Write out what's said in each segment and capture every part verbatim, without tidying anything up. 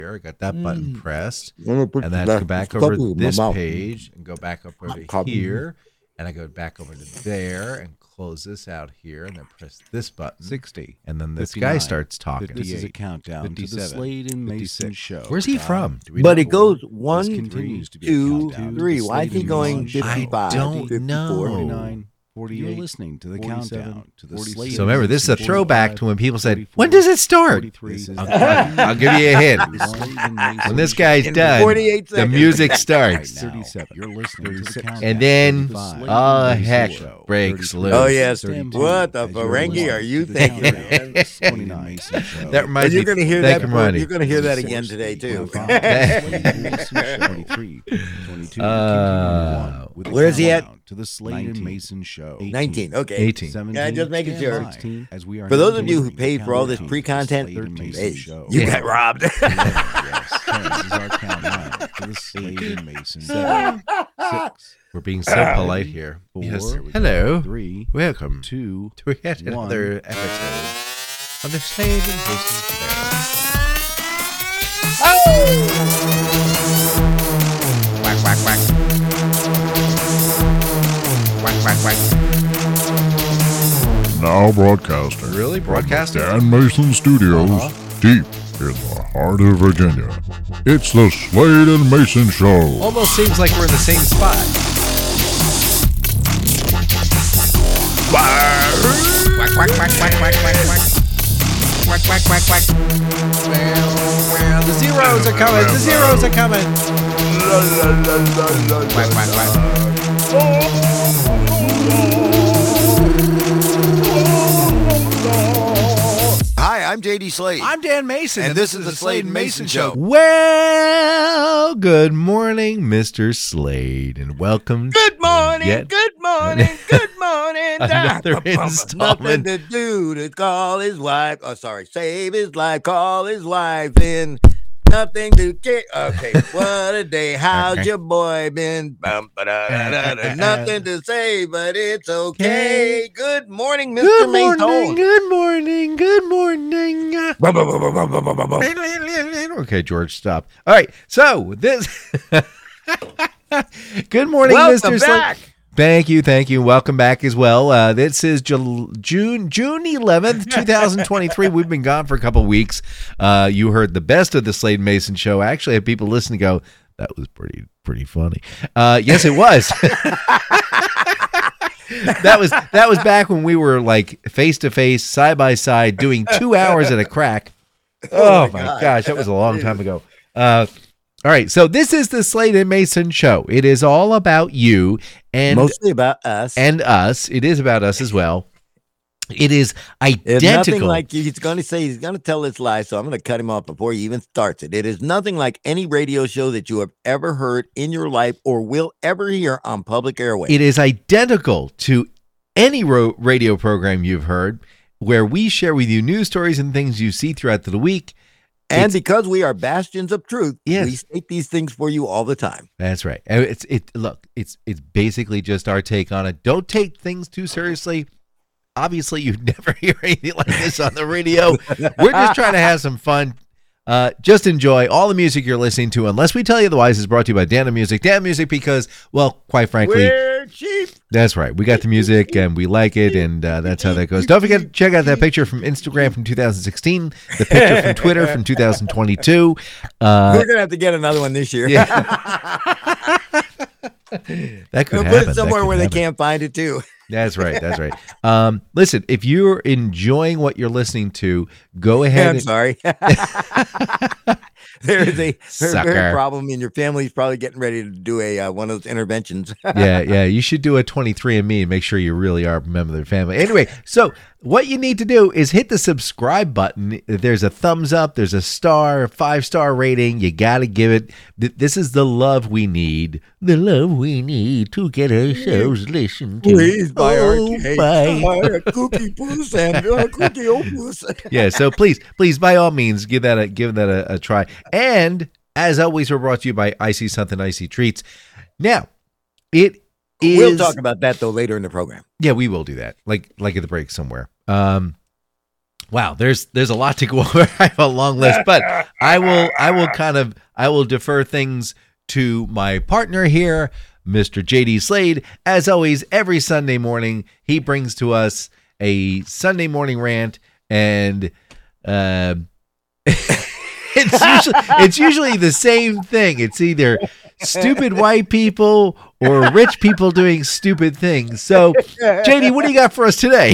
I got that button pressed, and then I go back over this page and go back up over here, and I go back over to there and close this out here, and then press this button. sixty. And then this guy starts talking. This is a countdown to the Slade and Mason show. Where's he from? But it goes one, two, three. Why is he going fifty-five? I don't know. forty-nine, forty-eight, You're listening to the countdown to the Slade. So remember, this is a throwback to when people said, "When does it start?" I'll, I'll give you a hint. When this guy's done, the music starts. thirty-seven. You're listening to the countdown. And then, oh heck, breaks loose. Oh yes. What the Ferengi are you thinking? That reminds me. You're me. going to hear that. Money. You're going to hear that again today too. uh, Where's he at? To the Slade and Mason show. nineteen. Okay. eighteen. Yeah, just making sure. As we are For those of you who paid for all this pre-content, hey, you got robbed. This is our countdown to the Slade and Mason show. Six. We're being so polite here. Four, Yes. Hello. Three. Welcome Two. to yet another episode of the Slade and Mason show. Whack, whack, whack. Whack, whack, whack. Now broadcasting. Really? Broadcasting? Dan Mason Studios, Uh-huh. deep in the heart of Virginia. It's the Slade and Mason Show. Almost seems like we're in the same spot. Whack, whack, whack, whack, whack, whack, whack. Whack, whack, whack, whack. Well, well, the zeros are coming. The zeros are coming. Whack, whack, whack. Hi, I'm J D Slade. I'm Dan Mason. And this is the Slade and Mason Show. Well, good morning, Mister Slade, and welcome. Good morning, yet good morning, good morning. another Nothing installment. to do to call his wife. Oh, sorry, save his life, call his wife in. Nothing to get. Okay, what a day. How's your boy been? Bum, ba-da-da-da-da. Nothing to say, but it's okay. Good morning, Mister Good morning, Mason. good morning, good morning. Bum, bum, bum, bum, bum, bum, bum. Okay, George, stop. All right, so this. Good morning, Welcome Mister back. Slade. Thank you, thank you. Welcome back as well. Uh, this is Jul- June June eleventh, twenty twenty-three. We've been gone for a couple weeks. Uh, you heard the best of the Slade and Mason Show. I actually had people listen and go, that was pretty pretty funny. Uh, yes, it was. that was that was back when we were like face to face, side by side, doing two hours at a crack. Oh, oh my, my gosh, that was a long time ago. Uh, all right, so this is the Slade and Mason Show. It is all about you and mostly about us and us. It is about us as well. It is identical. It's nothing like he's going to say he's going to tell this lie, so I'm going to cut him off before he even starts it. It is nothing like any radio show that you have ever heard in your life or will ever hear on public airways. It is identical to any ro- radio program you've heard, where we share with you news stories and things you see throughout the week. And it's, because we are bastions of truth, yes. we state these things for you all the time. That's right. It's it. Look, it's it's basically just our take on it. Don't take things too seriously. Obviously, you never hear anything like this on the radio. We're just trying to have some fun. Uh, just enjoy all the music you're listening to. Unless we tell you otherwise, is brought to you by Dana Music. Dana Music because, well, quite frankly, we're cheap. That's right. We got the music and we like it, and uh, that's how that goes. Don't forget to check out that picture from Instagram from two thousand sixteen, the picture from Twitter from two thousand twenty-two. Uh, We're going to have to get another one this year. Yeah. That could we'll happen. Put it somewhere where happen. they can't find it, too. That's right. That's right. Um, listen, if you're enjoying what you're listening to, go ahead. I'm and- sorry. There is a Sucker. very problem, and your family's probably getting ready to do a uh, one of those interventions. yeah, yeah. You should do a twenty-three and me and make sure you really are a member of their family. Anyway, so what you need to do is hit the subscribe button. There's a thumbs up. There's a star, a five-star rating. You got to give it. This is the love we need. The love we need to get ourselves listened to. Please buy our Oh, cake. buy. Buy our cookie puss and uh, cookie opus. Yeah, so please, please, by all means, give that a give that a, a try. And as always, we're brought to you by Icy Something Icy Treats. Now, it is. We'll talk about that though later in the program. Yeah, we will do that, like like at the break somewhere. Um, Wow, there's there's a lot to go over. I have a long list, but I will I will kind of I will defer things to my partner here, Mister J D Slade. As always, every Sunday morning, he brings to us a Sunday morning rant, and uh, it's usually it's usually the same thing. It's either stupid white people or rich people doing stupid things. So, J D, what do you got for us today?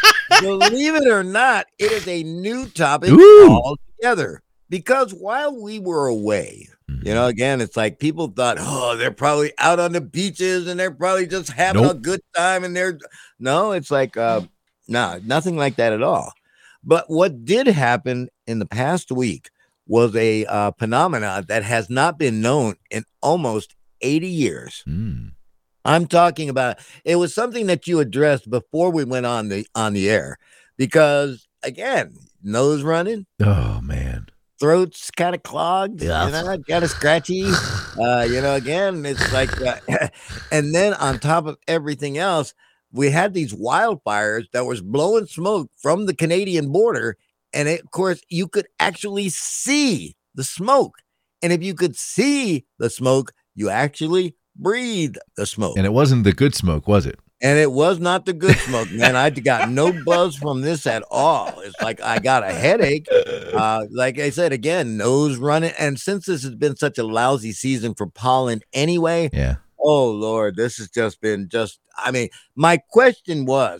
Believe it or not, it is a new topic Ooh. altogether. Because while we were away, mm-hmm. you know, again, it's like people thought, oh, they're probably out on the beaches and they're probably just having nope. a good time. And they're no, it's like, uh, no, nah, nothing like that at all. But what did happen in the past week was a uh, phenomenon that has not been known in almost eighty years. Mm. I'm talking about, it was something that you addressed before we went on the on the air, because again, nose running. Oh man. Throat's kind of clogged, yeah. you know, kind of scratchy. Uh, you know, again, it's like, uh, and then on top of everything else, we had these wildfires that was blowing smoke from the Canadian border. And it, of course, you could actually see the smoke. And if you could see the smoke, you actually breathe the smoke. And it wasn't the good smoke, was it? And it was not the good smoke, man. I got no buzz from this at all. It's like I got a headache. Uh, like I said, again, nose running. And since this has been such a lousy season for pollen anyway, yeah. Oh, Lord, this has just been just, I mean, my question was,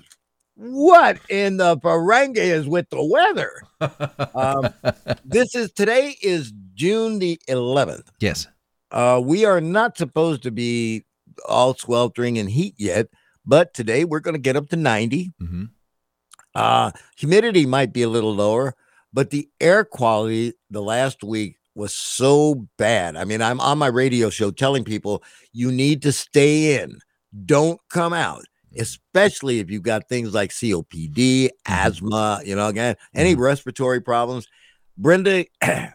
what in the Ferengi is with the weather? um, this is, today is June the eleventh. Yes. Uh, we are not supposed to be all sweltering in heat yet, but today we're going to get up to ninety. Mm-hmm. Uh, humidity might be a little lower, but the air quality the last week was so bad. I mean, I'm on my radio show telling people you need to stay in, don't come out, especially if you've got things like C O P D, asthma, you know, again, any mm-hmm. respiratory problems. Brenda,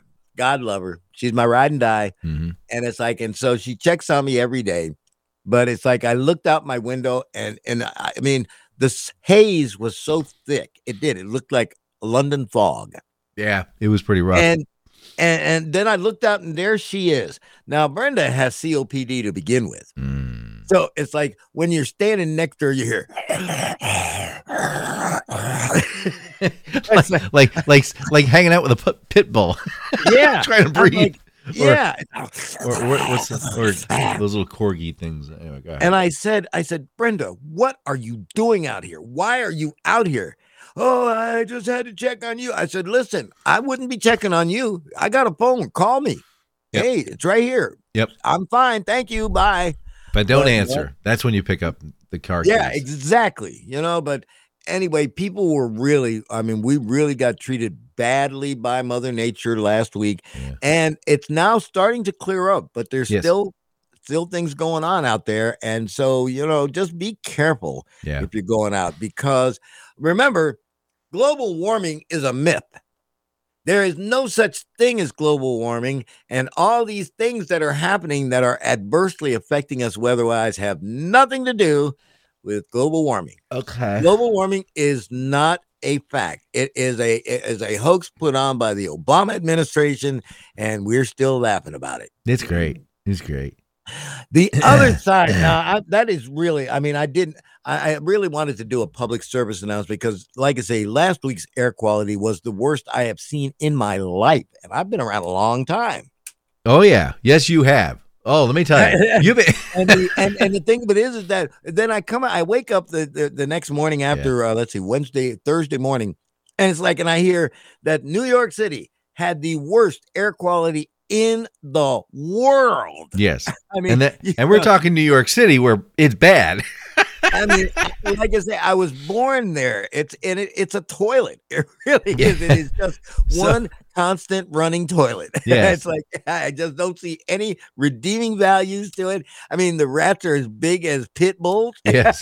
God love her, she's my ride and die. Mm-hmm. And it's like, and so she checks on me every day, but it's like I looked out my window and, and I mean, this haze was so thick. It did. It looked like London fog. Yeah, it was pretty rough. And And, and then I looked out and there she is. Now, Brenda has C O P D to begin with. Mm. So it's like when you're standing next to her, you hear like, like, like, like hanging out with a pit bull. Yeah. Trying to breathe. Like, yeah. Or, or, or, what's the, or those little corgi things. Anyway, go ahead. And I said, I said, Brenda, what are you doing out here? Why are you out here? Oh, I just had to check on you. I said, listen, I wouldn't be checking on you. I got a phone. Call me. Yep. Hey, it's right here. Yep. I'm fine. Thank you. Bye. But don't but, answer. Well, that's when you pick up the car. Yeah, keys. Exactly. You know, but anyway, people were really, I mean, we really got treated badly by Mother Nature last week. Yeah. And it's now starting to clear up, but there's yes. still still things going on out there. And so, you know, just be careful yeah. if you're going out, because remember, global warming is a myth. There is no such thing as global warming, and all these things that are happening that are adversely affecting us weather-wise have nothing to do with global warming. Okay. Global warming is not a fact. It is a it is a hoax put on by the Obama administration, and we're still laughing about it. It's great. It's great. The other side, now I, that is really, I mean, I didn't, I, I really wanted to do a public service announcement because, like I say, last week's air quality was the worst I have seen in my life. And I've been around a long time. Oh, yeah. Yes, you have. Oh, let me tell you. You've been- and, the, and, and the thing of it is, is that then I come, I wake up the, the, the next morning after, yeah. uh, let's see, Wednesday, Thursday morning. And it's like, and I hear that New York City had the worst air quality in the world. Yes. I mean, and, that, and we're talking New York City where it's bad. I mean, like I say, I was born there. It's and it, it's a toilet. It really is. It is just one so, constant running toilet. Yes. It's like I just don't see any redeeming values to it. I mean, the rats are as big as pit bulls. Yes.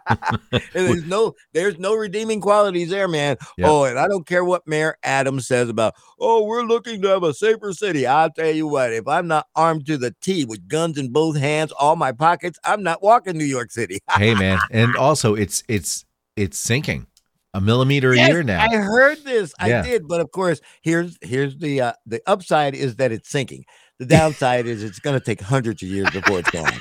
there's no there's no redeeming qualities there, man. Yep. Oh, and I don't care what Mayor Adams says about, oh, we're looking to have a safer city. I'll tell you what, if I'm not armed to the teeth with guns in both hands, all my pockets, I'm not walking New York City. Hey, man. And also it's it's it's sinking. a millimeter Yes, a year now. I heard this. Yeah. I did, but of course, here's here's the uh, the upside is that it's sinking. The downside is it's going to take hundreds of years before it's gone.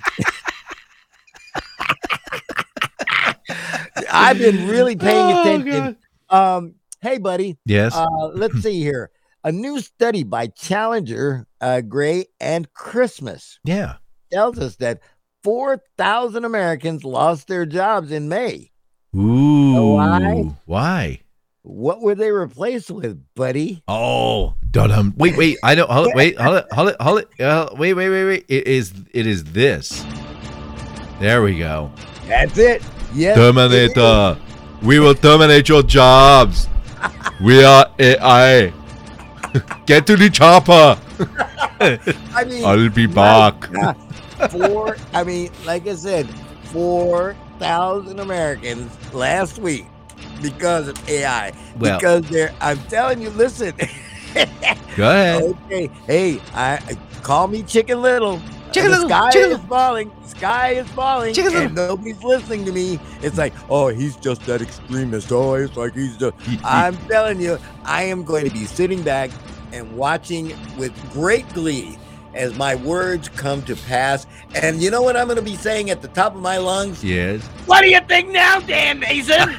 I've been really paying Oh, attention. Um, hey, buddy. Yes. Uh, let's see here. A new study by Challenger, uh, Gray, and Christmas yeah. tells us that four thousand Americans lost their jobs in May. Ooh. why? Why? What were they replaced with, buddy? Oh, dum. Wait, wait. I don't. Hold it. Wait. Hold it. Hold it. Hold it. Uh, wait, wait, wait, wait. It is. It is this. There we go. That's it. Yes. Terminator. We will terminate your jobs. We are A I. Get to the chopper. I mean, I'll be my back. God. Four. I mean, like I said, four thousand Americans last week because of A I. Well- because they're. I'm telling you. Listen. Go ahead. Okay. Hey, I, I call me Chicken Little. Chicken the Little, sky Chicken is falling. The sky is falling. Chicken and nobody's listening to me. It's like, oh, he's just that extremist. Oh, it's like he's just. I'm telling you, I am going to be sitting back and watching with great glee as my words come to pass. And you know what I'm going to be saying at the top of my lungs? Yes. What do you think now, Dan Mason?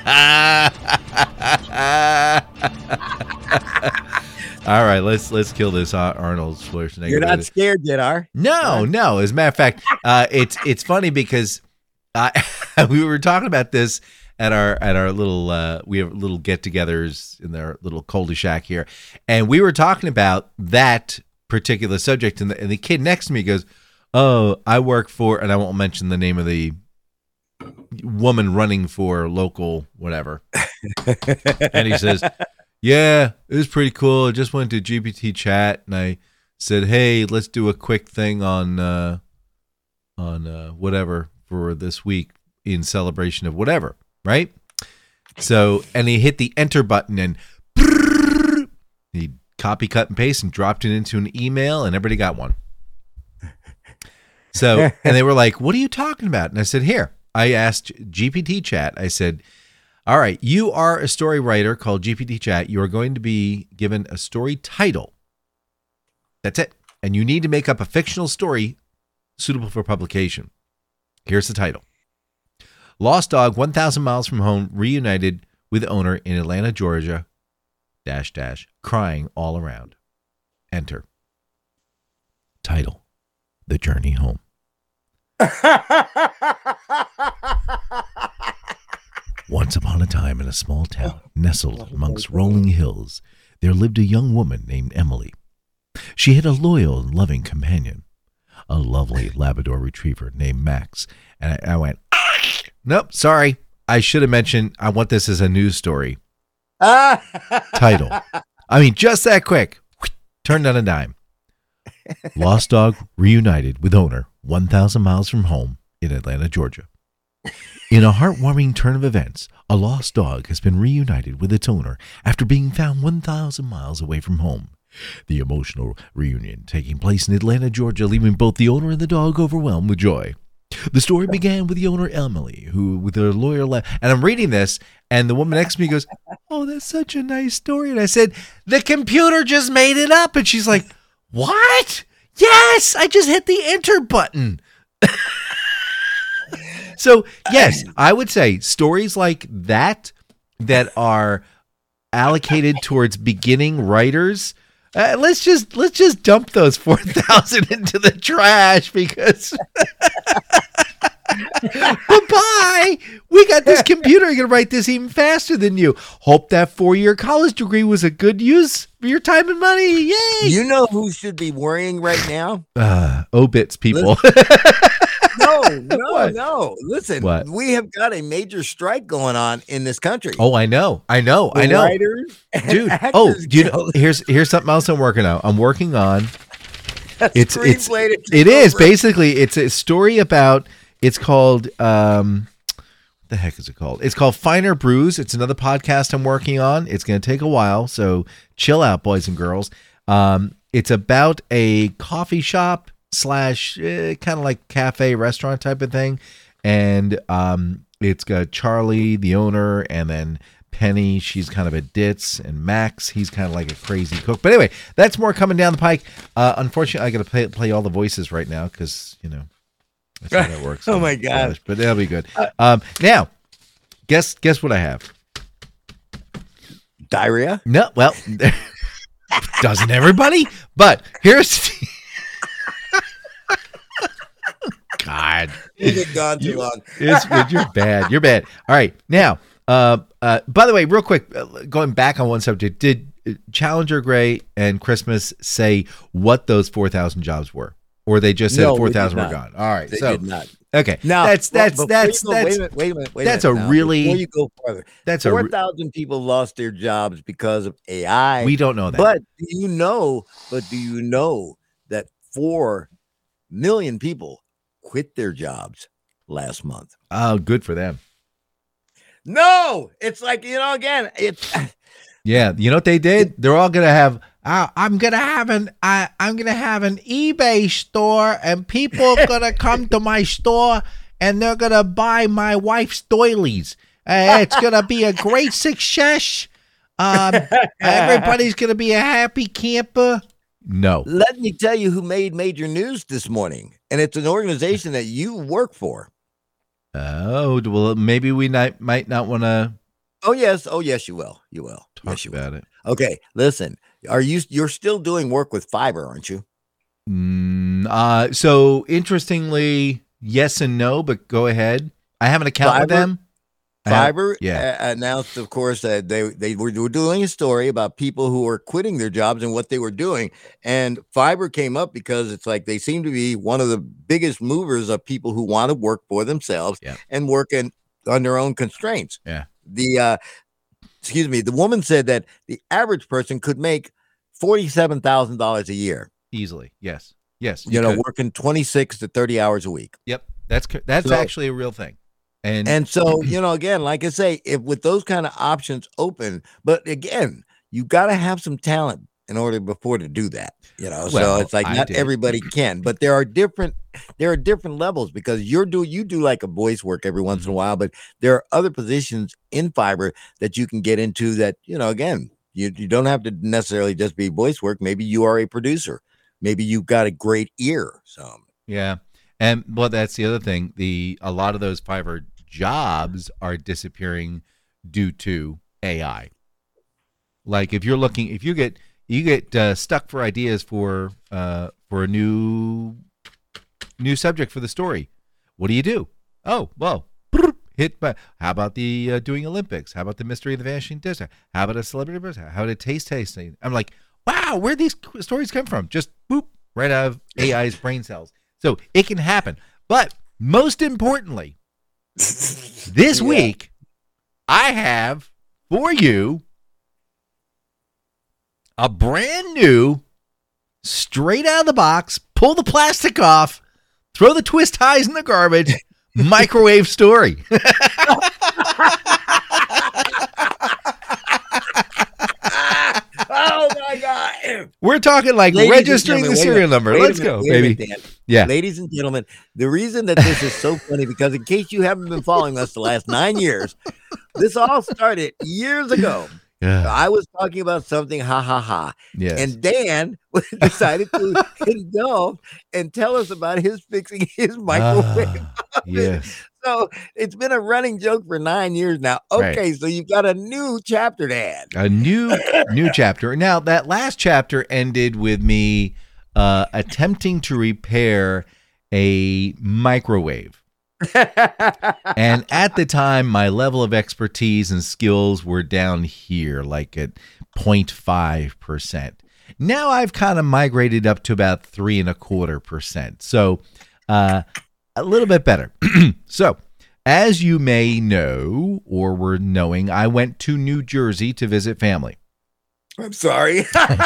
All right, let's let's kill this uh, Arnold Schwarzenegger. You're not scared yet, are? No, no. As a matter of fact, uh, it's it's funny because uh, we were talking about this at our at our little uh, we have little get-togethers in our little cul-de-sac here, and we were talking about that particular subject, and the, and the kid next to me goes, "Oh, I work for," and I won't mention the name of the woman running for local whatever, and he says, "Yeah, it was pretty cool. I just went to G P T chat and I said, hey, let's do a quick thing on uh, on uh, whatever for this week in celebration of whatever, right?" So, and he hit the enter button and he copy, cut, and paste and dropped it into an email and everybody got one. So, and they were like, what are you talking about? And I said, here, I asked G P T chat, I said, all right, you are a story writer called G P T Chat. You are going to be given a story title. That's it. And you need to make up a fictional story suitable for publication. Here's the title. Lost dog one thousand miles from home reunited with owner in Atlanta, Georgia, dash, dash, crying all around. Enter. Title. The Journey Home. Once upon a time in a small town nestled amongst rolling hills, there lived a young woman named Emily. She had a loyal and loving companion, a lovely Labrador retriever named Max. And I, I went, nope, sorry. I should have mentioned I want this as a news story. Title. I mean, just that quick. Turned on a dime. Lost dog reunited with owner one thousand miles from home in Atlanta, Georgia. In a heartwarming turn of events, a lost dog has been reunited with its owner after being found one thousand miles away from home. The emotional reunion taking place in Atlanta, Georgia, leaving both the owner and the dog overwhelmed with joy. The story began with the owner, Emily, who, with her lawyer, left. And I'm reading this, and the woman next to me goes, oh, that's such a nice story. And I said, the computer just made it up. And she's like, what? Yes, I just hit the enter button. So, yes, I would say stories like that that are allocated towards beginning writers, uh, let's just let's just dump those four thousand into the trash because goodbye. We got this computer going to write this even faster than you. Hope that four-year college degree was a good use for your time and money. Yay. You know who should be worrying right now? Uh, obits people. No, no, What? no. Listen, What? we have got a major strike going on in this country. Oh, I know. I know. The I know. Writers and Dude, Actors oh, do you know, Guild. here's here's something else I'm working on. I'm working on A it's it's screenplay to it take is over. basically it's a story about it's called um what the heck is it called? It's called Finer Brews. It's another podcast I'm working on. It's going to take a while, so chill out, boys and girls. Um, it's about a coffee shop slash uh, kind of like cafe restaurant type of thing, and um, it's got Charlie, the owner, and then Penny, she's kind of a ditz, and Max, he's kind of like a crazy cook. But anyway, that's more coming down the pike. Uh, unfortunately, I got to play play all the voices right now because you know that's how that works. Oh my God! But that'll be good. Um, now, guess guess what I have? Diarrhea? No, well, doesn't everybody? But here's God. You've gone too long. It's, you're bad. You're bad. All right, now. Uh, uh, by the way, real quick, uh, going back on one subject, did Challenger Gray and Christmas say what those four thousand jobs were, or they just said No, four thousand they were did gone? All right, They so did not. okay, Now that's well, that's before that's you go- that's wait a minute, wait a minute, wait a that's minute a now. really- Before you go further, that's a four re- thousand people lost their jobs because of A I. we don't know that. But do you know? But do you know that four million people quit their jobs last month? Oh, good for them. No, it's like you know. Again, it's Yeah, you know what they did? They're all gonna have. Uh, I'm gonna have an. I, I'm gonna have an eBay store, and people are gonna come to my store, and they're gonna buy my wife's doilies. Uh, it's gonna be a great success. Um, everybody's gonna be a happy camper. No, let me tell you who made major news this morning, and it's an organization that you work for. oh well, maybe we not, might not want to Oh yes, oh yes, you will. You will. talk Yes, you will. about it. Okay, listen. Are you? You're still doing work with Fiverr, aren't you? Mm, uh, so interestingly, yes and no, but go ahead. I have an account with Fiverr? them. I have- Fiverr yeah. uh, announced, of course, that they they were, were doing a story about people who were quitting their jobs and what they were doing. And Fiverr came up because it's like they seem to be one of the biggest movers of people who want to work for themselves Yeah. and work in, on their own constraints. Yeah. The uh, excuse me, the woman said that the average person could make forty-seven thousand dollars a year. Easily, yes, yes. You, know, could. working twenty-six to thirty hours a week. Yep, that's co- that's So- actually a real thing. And And so, you know, again, like I say, if with those kind of options open, but again, you got to have some talent in order before to do that. You know, Well, so it's like I not did. everybody can, but there are different there are different levels because you're do you do like a voice work every once Mm-hmm. in a while, but there are other positions in Fiverr that you can get into that, you know, again, you, you don't have to necessarily just be voice work. Maybe you are a producer. Maybe you've got a great ear. So yeah, and well, that's the other thing. The a lot of those Fiverr jobs are disappearing due to A I. Like if you're looking, if you get you get uh, stuck for ideas for uh, for a new new subject for the story, what do you do? Oh, well, hit by. How about the uh, doing Olympics? How about the mystery of the vanishing disc? How about a celebrity person? How about a taste tasting? I'm like, wow, where'd these stories come from? Just boop, right out of A I's brain cells. So it can happen. But most importantly, this Yeah. week, I have for you a brand new, straight out of the box, pull the plastic off, throw the twist ties in the garbage, microwave story. oh my God. We're talking like Ladies and registering the gentlemen, wait a serial minute, number. wait a Let's minute, go, wait a baby. minute, Dan. Yeah. Ladies and gentlemen, the reason that this is so funny, because in case you haven't been following us the last nine years, this all started years ago. Yeah. I was talking about something, ha ha ha. Yes. And Dan decided to indulge and tell us about his fixing his microwave. Ah, yes. So it's been a running joke for nine years now. Right. Okay, so you've got a new chapter to add. A new new chapter. Now that last chapter ended with me uh, attempting to repair a microwave. And at the time, my level of expertise and skills were down here, like at zero point five percent. Now I've kind of migrated up to about three and a quarter percent. So uh, a little bit better. So as you may know or were knowing, I went to New Jersey to visit family. I'm sorry.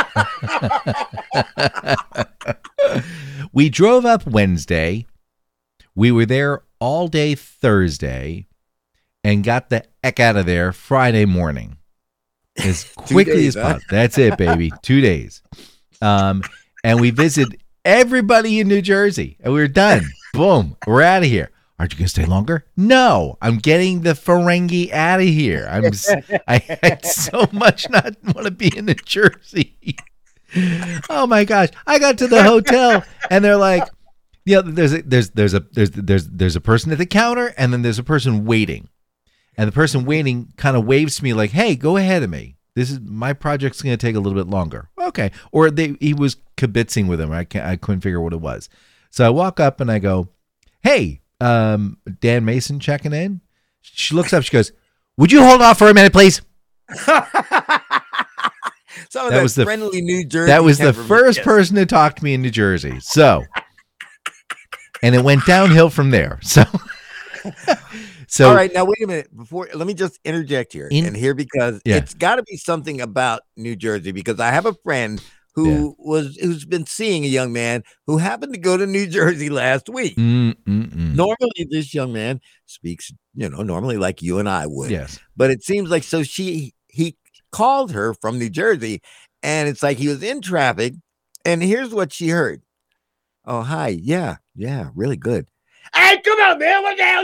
We drove up Wednesday. We were there all day Thursday and got the heck out of there Friday morning as quickly days, as huh? possible. That's it, baby. Two days. Um, and we visited everybody in New Jersey and we were done. Boom. We're out of here. Aren't you going to stay longer? No, I'm getting the Ferengi out of here. I'm s- I, I so much not want to be in New Jersey. Oh my gosh. I got to the hotel and they're like, yeah, there's a, there's there's a there's there's there's a person at the counter and then there's a person waiting. And the person waiting kind of waves to me like, "Hey, go ahead of me. This is my project's going to take a little bit longer." Okay. Or they he was kibitzing with him. I can't, I couldn't figure what it was. So I walk up and I go, "Hey, um, Dan Mason checking in." She looks up. She goes, "Would you hold off for a minute, please?" Some of That that was the- friendly New Jersey. That was the temperament. first Yes. person to talk to me in New Jersey. So, and it went downhill from there. So, so All right, now wait a minute. Before, let me just interject here In- and here because Yeah. it's got to be something about New Jersey because I have a friend who was who's been seeing a young man who happened to go to New Jersey last week. Mm, mm, mm. Normally, this young man speaks, you know, normally like you and I would. Yes. But it seems like so she he called her from New Jersey, and it's like he was in traffic, and here's what she heard. "Oh, hi, yeah, yeah, really good." Hey, come on, man! What the hell's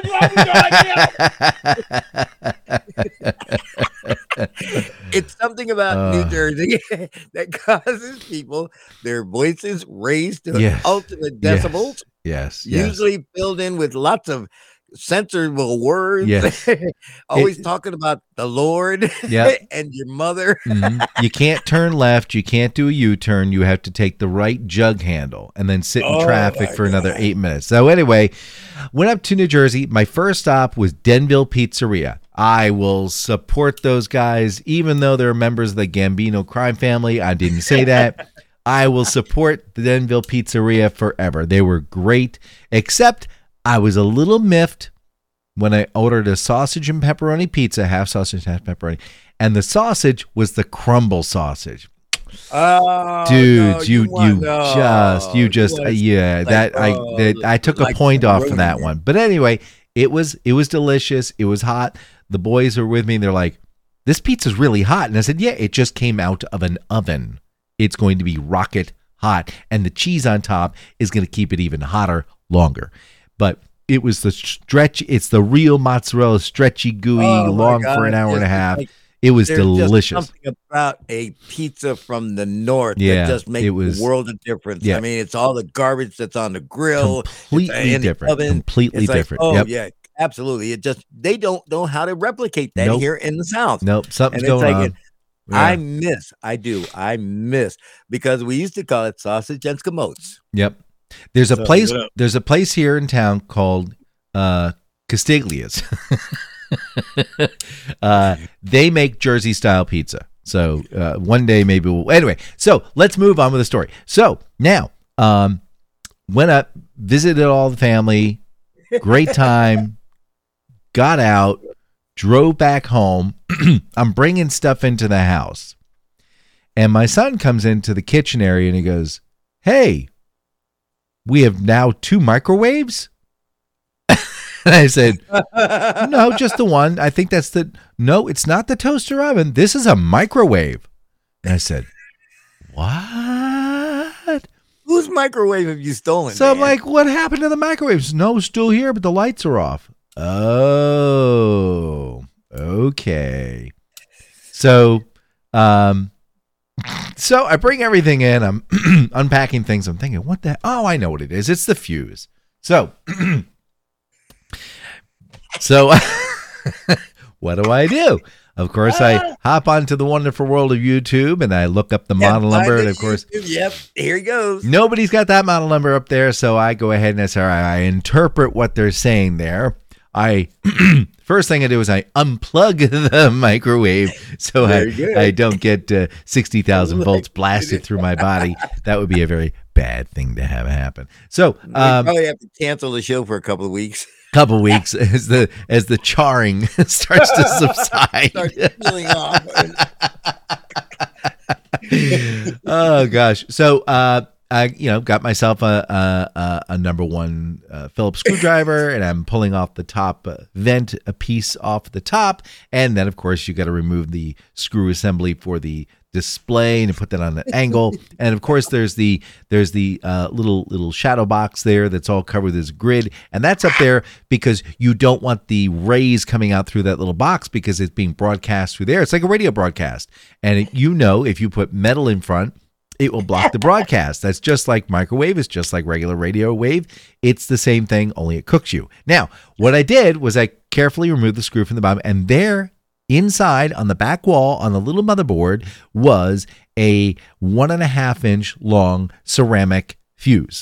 wrong with you? It's something about New Uh. Jersey that causes people their voices raised to Yes. ultimate Yes. decibels, Yes. Yes. usually filled in with lots of censorable words. Yes. Always It- talking about the Lord Yep. and your mother. Mhm. You can't turn left. You can't do a U-turn. You have to take the right jug handle and then sit in Oh, traffic my for another God. eight minutes. So anyway, went up to New Jersey. My first stop was Denville Pizzeria. I will support those guys, even though they're members of the Gambino crime family. I didn't say that. I will support the Denville Pizzeria forever. They were great, except I was a little miffed when I ordered a sausage and pepperoni pizza, half sausage, half pepperoni, and the sausage was the crumble sausage. Oh, Dude, no, you you, want- no, just you just want uh, yeah like, that I oh, that, I took like a point off roast from that meat. one. But anyway, it was it was delicious. It was hot. The boys were with me. And they're like, "This pizza's really hot," and I said, "Yeah, it just came out of an oven. It's going to be rocket hot, and the cheese on top is going to keep it even hotter longer." But it was the stretch. It's the real mozzarella, stretchy, gooey, Oh, my long God, for an hour and a it's half. like- It was There's just delicious. something about a pizza from the north Yeah, that just makes it was- a world of difference. yeah. I mean, it's all the garbage that's on the grill, it's Completely in the different. oven. Completely It's like, different. oh Yep. yeah, absolutely. It just they don't know how to replicate that Nope. here in the South. Nope. Something's And it's going like on. it- Yeah. I miss, I do, I miss because we used to call it sausage and scamotes. Yep. There's a So, place. you know. There's a place here in town called uh, Castiglia's. uh, they make Jersey style pizza. So uh, one day maybe we'll. Anyway, so let's move on with the story. So now, um, went up, visited all the family, great time, got out, drove back home. I'm bringing stuff into the house, and my son comes into the kitchen area and he goes, "Hey, we have now two microwaves?" And I said, "No, just the one. I think that's the, no, it's not the toaster oven. This is a microwave." And I said, "What?" Whose microwave have you stolen? So I'm man? like, "What happened to the microwaves?" "No, still here, but the lights are off." Oh, okay. So, um, so I bring everything in. I'm unpacking things. I'm thinking, what the? Oh, I know what it is. It's the fuse. So, so what do I do? Of course, I hop onto the wonderful world of YouTube and I look up the Yeah, model find number. the And of course, YouTube. Yep, here he goes. nobody's got that model number up there. So I go ahead and I say, all right, I interpret what they're saying there. I first thing I do is I unplug the microwave so I, Very good. I don't get uh, sixty thousand volts blasted through my body. That would be a very bad thing to have happen. So, We um, probably have to cancel the show for a couple of weeks. couple weeks as the as the charring starts to subside. Start peeling off. Oh gosh. So uh I you know got myself a a, a, a number one uh, Phillips screwdriver and I'm pulling off the top uh, vent a piece off the top, and then of course you got to remove the screw assembly for the display and put that on an angle. And of course, there's the there's the uh, little little shadow box there that's all covered with this grid, and that's up there because you don't want the rays coming out through that little box because it's being broadcast through there. It's like a radio broadcast, and it, you know, if you put metal in front, it will block the broadcast. That's just like microwave. It's just like regular radio wave. It's the same thing, only it cooks you. Now, what I did was I carefully removed the screw from the bottom, and there inside on the back wall on the little motherboard was a one and a half inch long ceramic fuse.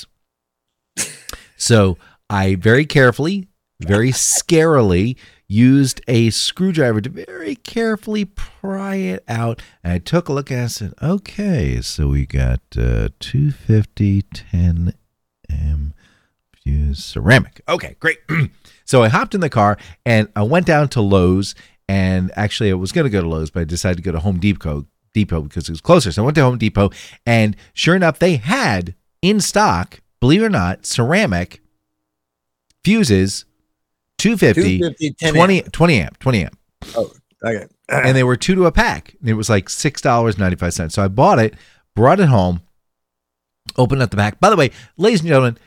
So I very carefully, very scarily used a screwdriver to very carefully pry it out. And I took a look at it and said, okay, so we got uh, two fifty ten M fuse ceramic. Okay, great. So I hopped in the car and I went down to Lowe's. And actually, I was going to go to Lowe's, but I decided to go to Home Depot, Depot because it was closer. So I went to Home Depot, and sure enough, they had in stock, believe it or not, ceramic fuses, two fifty, twenty, twenty amp, twenty amp. Oh, okay. And they were two to a pack. It was like six dollars and ninety-five cents. So I bought it, brought it home, opened up the back. By the way, ladies and gentlemen,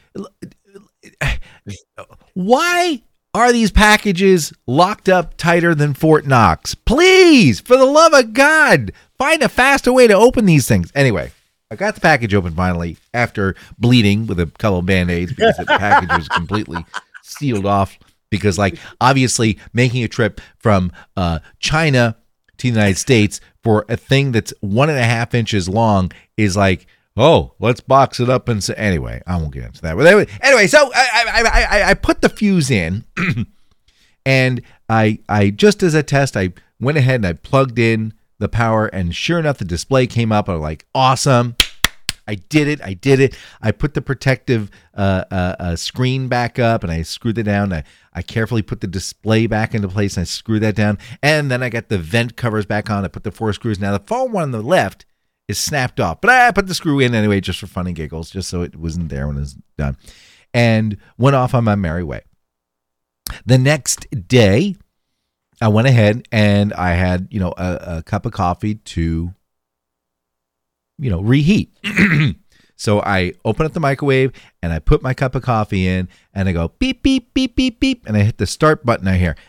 why are these packages locked up tighter than Fort Knox? Please, for the love of God, find a faster way to open these things. Anyway, I got the package open finally after bleeding with a couple of Band-Aids because the package was completely sealed off because, like, obviously making a trip from uh, China to the United States for a thing that's one and a half inches long is like, oh, let's box it up and say, anyway, I won't get into that. But anyway, anyway so I, I, I, I put the fuse in and I, I, just as a test, I went ahead and I plugged in the power, and sure enough, the display came up. I'm like, awesome. I did it. I did it. I put the protective uh, uh, uh, screen back up and I screwed it down. I, I carefully put the display back into place and I screwed that down. And then I got the vent covers back on. I put the four screws. Now the phone one on the left is snapped off, but I put the screw in anyway, just for fun and giggles, just so it wasn't there when it was done, and went off on my merry way. The next day, I went ahead and I had, you know, a, a cup of coffee to, you know, reheat. So I open up the microwave and I put my cup of coffee in and I go beep, beep, beep, beep, beep. And I hit the start button. I hear,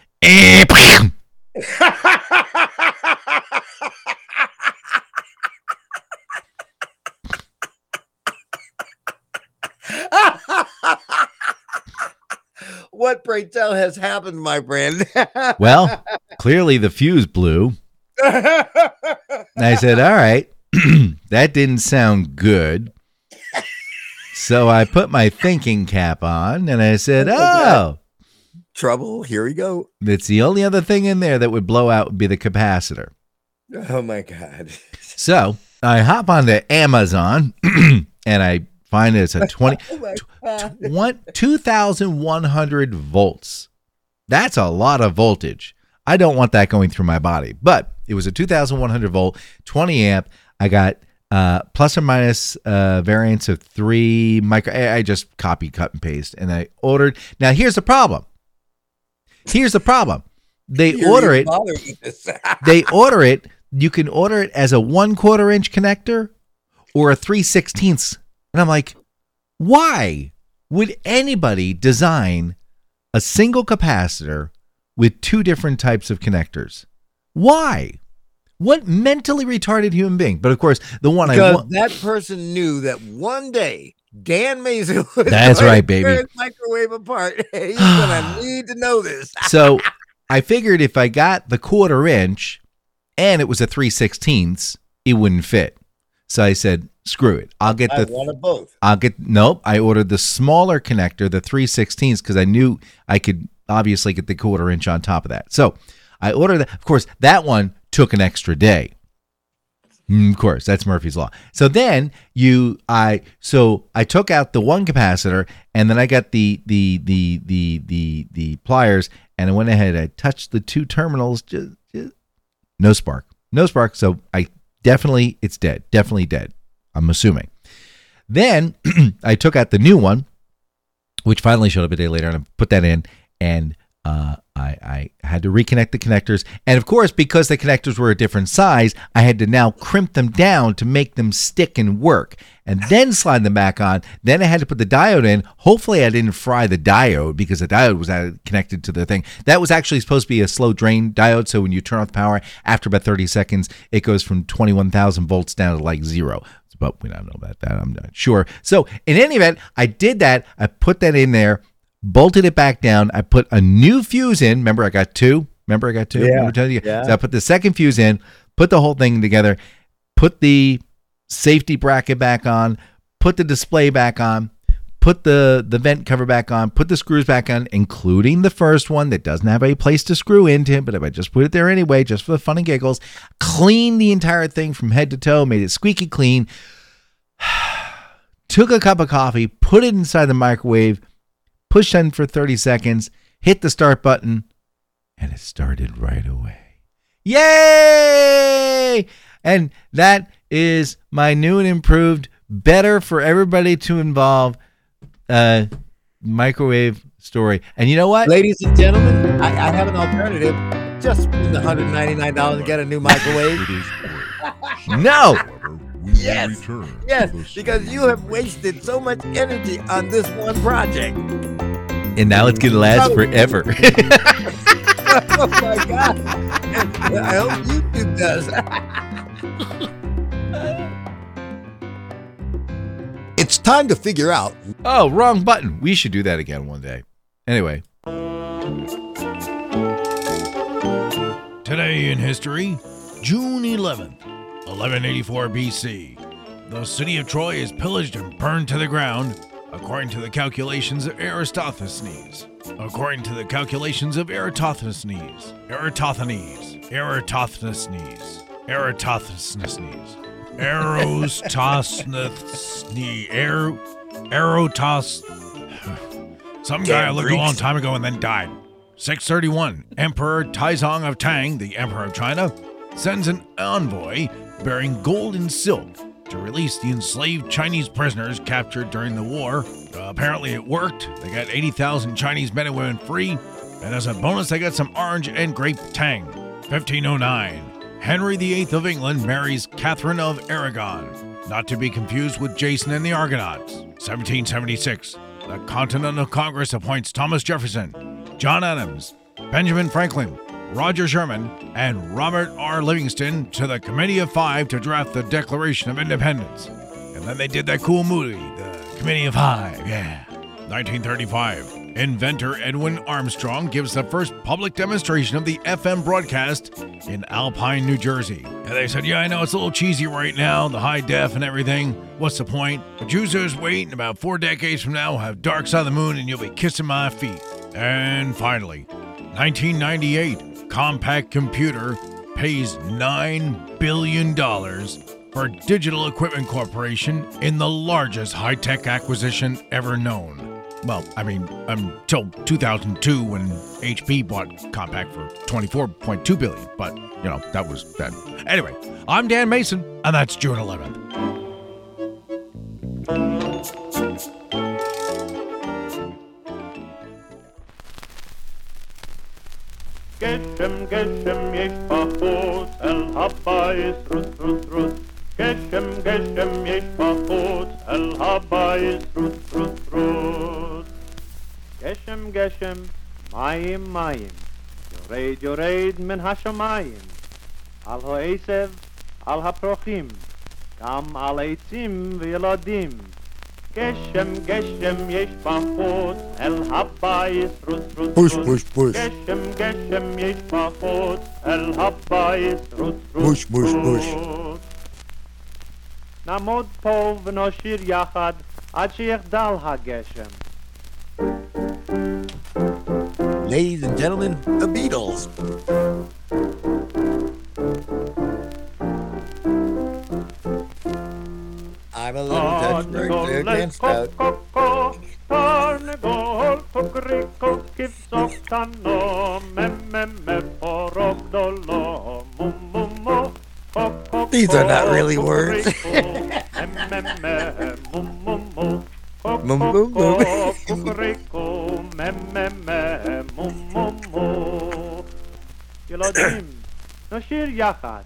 what, pray tell, has happened, my friend? Well, clearly the fuse blew. And I said, all right, that didn't sound good. So I put my thinking cap on and I said, oh, trouble, here we go. That's the only other thing in there that would blow out would be the capacitor. Oh, my God. So I hop onto Amazon and I find it's a twenty, oh two thousand one hundred volts. That's a lot of voltage. I don't want that going through my body, but it was a two thousand one hundred volt, twenty amp. I got uh, plus or minus uh, variants of three micro. I just copy, cut, and paste, and I ordered. Now, here's the problem. Here's the problem. They You're order it. They order it. You can order it as a one quarter inch connector or a three sixteenths. And I'm like, why would anybody design a single capacitor with two different types of connectors? Why? What mentally retarded human being? But of course, the one because I want. That person knew that one day Dan Mason was That's right, baby. Tear his microwave apart. He's gonna need to know this. So I figured if I got the quarter inch and it was a three sixteenths, it wouldn't fit. So I said, screw it. I'll get the. I wanted both. I'll get nope. I ordered the smaller connector, the three sixteenths, because I knew I could obviously get the quarter inch on top of that. So I ordered that. Of course, that one took an extra day. Mm, of course, that's Murphy's Law. So then you, I, so I took out the one capacitor, and then I got the the the the the the pliers, and I went ahead. I touched the two terminals. Just, just no spark, no spark. So I definitely, it's dead. Definitely dead. I'm assuming. Then I took out the new one, which finally showed up a day later, and I put that in, and uh, I, I had to reconnect the connectors. And of course, because the connectors were a different size, I had to now crimp them down to make them stick and work, and then slide them back on. Then I had to put the diode in. Hopefully I didn't fry the diode, because the diode was connected to the thing. That was actually supposed to be a slow drain diode. So when you turn off the power, after about thirty seconds, it goes from twenty-one thousand volts down to like zero. But we don't know about that. I'm not sure. So in any event, I did that. I put that in there, bolted it back down. I put a new fuse in. Remember, I got two. Remember, I got two. Yeah. Remember telling you? Yeah. So I put the second fuse in, put the whole thing together, put the safety bracket back on, put the display back on, put the, the vent cover back on, put the screws back on, including the first one that doesn't have a place to screw into, but if I just put it there anyway, just for the fun and giggles, cleaned the entire thing from head to toe, made it squeaky clean, took a cup of coffee, put it inside the microwave, pushed in for thirty seconds, hit the start button, and it started right away. Yay! And that is my new and improved, better for everybody to involve uh, microwave story. And you know what? Ladies and gentlemen, I, I have an alternative. Just spend one hundred ninety-nine dollars and get a new microwave. No! Yes, yes, because you have wasted so much energy on this one project. And now it's going to last Oh. forever. Oh my God. I hope YouTube does. It's time to figure out. Oh, wrong button. We should do that again one day. Anyway. Today in history, June eleventh, eleven eighty-four B C. The city of Troy is pillaged and burned to the ground, according to the calculations of Eratosthenes. According to the calculations of Eratosthenes. Eratosthenes. Eratosthenes. Eratosthenes. Eratosthenes. Er, Erotos. Some guy I looked a long time ago and then died. six thirty-one, Emperor Taizong of Tang, the Emperor of China, sends an envoy bearing gold and silk to release the enslaved Chinese prisoners captured during the war. Uh, apparently it worked. They got eighty thousand Chinese men and women free, and as a bonus they got some orange and grape tang. fifteen oh nine, Henry the eighth of England marries Catherine of Aragon, not to be confused with Jason and the Argonauts. seventeen seventy-six, the Continental Congress appoints Thomas Jefferson, John Adams, Benjamin Franklin, Roger Sherman, and Robert R. Livingston to the Committee of Five to draft the Declaration of Independence. And then they did that cool movie, the Committee of Five, yeah. nineteen thirty-five, inventor Edwin Armstrong gives the first public demonstration of the F M broadcast in Alpine, New Jersey. And they said, yeah, I know it's a little cheesy right now, the high def and everything. What's the point? But you just wait, and about four decades from now, we'll have Dark Side of the Moon and you'll be kissing my feet. And finally, nineteen ninety-eight, Compaq Computer pays nine billion dollars for Digital Equipment Corporation in the largest high-tech acquisition ever known. Well, I mean, until two thousand two when H P bought Compaq for twenty-four point two billion dollars, but, you know, that was that. Anyway, I'm Dan Mason, and that's June eleventh. Geshem, Geshem, yesh pachot, el habayis, rus, rus, rus. Geshem, Geshem, yesh pachot, el habayis, rus, rus, rus. Geshem, Geshem, mayim, mayim. Yored, yored, min hashamayim. Al ha'esev, al ha'prochim. Gam al eitzim v'yeladim. Geshem, Geshem, yesh pachot, el habayis, rus, rus, Push, rus. push, push. Geshem, Geshem, yesh pachot, el habayis, rus, Push, rus, push, push. rus. נעמוד פה ונשיר יחד עד שיחדל הגשם. Ladies and gentlemen, the Beatles. I'm a little touch bird against stout. תרנגול קוקריקו כבשו קטנו מממה פורו גדולו מו מו מו. These are not really words. Mum, mum, mum. ילדים, נשיר יחד.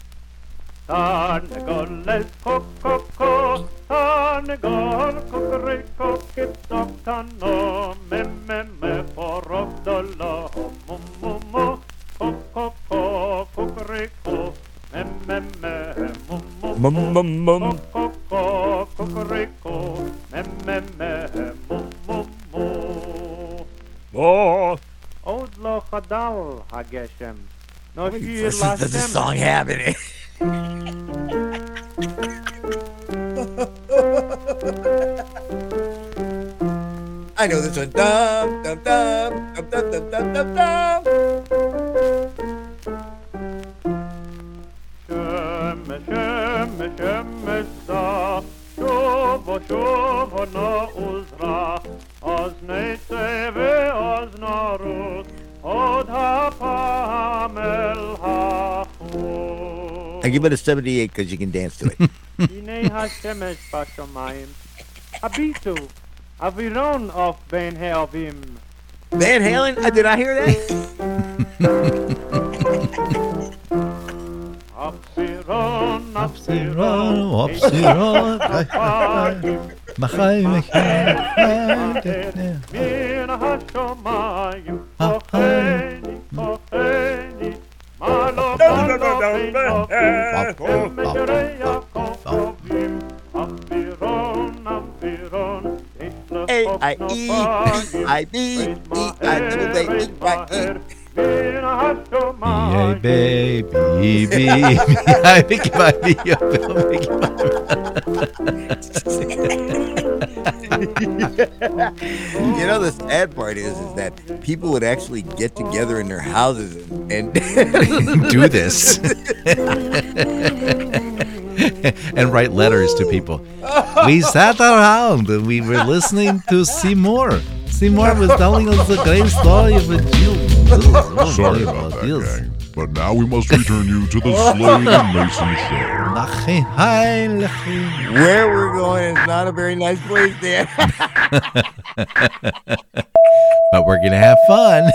תרנגולת קוקוקו, תרנגול קוקריקו, כבשו קטנו, מממה פורו גדולו, מומו, קוקוקו, קוקריקו, מממה, מומו, קוקוקו, קוקריקו, מממה, מומו. עוד לא חדל הגשם, נשיר Listen to the song לשם. happening. I know this one. Dum dum dum dum dum dum dum dum dum. שמש, שמש, שמש זע, שובו, שובו נעוז רע, אז נצא ואז נרוץ, עוד הפעם אל החוף. I give it a seventy-eight because you can dance to it. הנה השמש בשמיים, הביטו, אווירון אוף בין האבים. Van Halen? Uh, did I hear that? אווירון, אווירון, אווירון, אווירון, מחיים מחיים מן השמיים, כוחני, כוחני, מה לא בנופים, משרי הכוכבים, אווירון, אווירון, יש A לחוף I E I B E I double B E Y E. מן השמיים. Yay, baby, baby. I think it might be a film. You know, the sad part is, is that people would actually get together in their houses and, and Do this. And write letters to people. We sat around and we were listening to Seymour. Seymour was telling us the great story of a Jew. Sorry about that, gang. But now we must return you to the Slade and Mason Show. where we're going is not a very nice place, Dan. But we're going to have fun.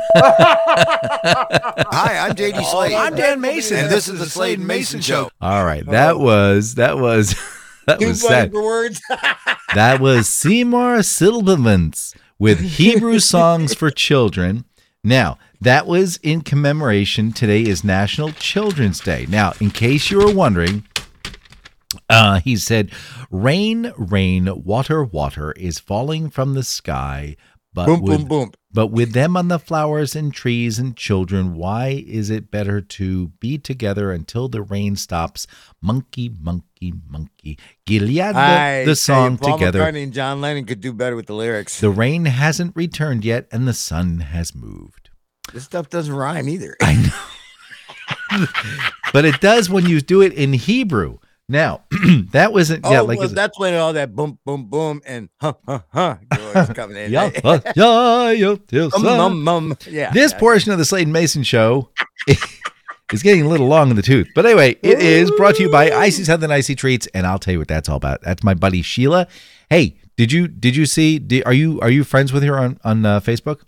Hi, I'm J D Slade. I'm Dan Mason, and this is the Slade and Mason Show. All right. That was, that was, that Too was funny sad. for words. That was Seymour Silvermans with Hebrew Songs for Children. Now, that was in commemoration. Today is National Children's Day. Now, in case you were wondering, uh, he said, rain, rain, water, water is falling from the sky. But Boom, with, boom, boom. But with them on the flowers and trees and children, why is it better to be together until the rain stops? Monkey, monkey, monkey. Gilead, the, the song Paul together. McCartney and John Lennon could do better with the lyrics. The rain hasn't returned yet, and the sun has moved. This stuff doesn't rhyme either. I know. But it does when you do it in Hebrew. Now, that wasn't, Oh, yeah, like well, it's- that's when all that boom, boom, boom, and huh, huh, huh was coming in. yeah, uh, yeah, yeah, yeah, Um, son. um, um, yeah. This yeah. portion of the Slade and Mason Show is getting a little long in the tooth. But anyway, it is brought to you by Icy Southern Icy Treats, and I'll tell you what that's all about. That's my buddy Sheila. Hey, did you did you see? Did, are you are you friends with her on on uh, Facebook?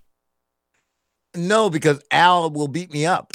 No, because Al will beat me up.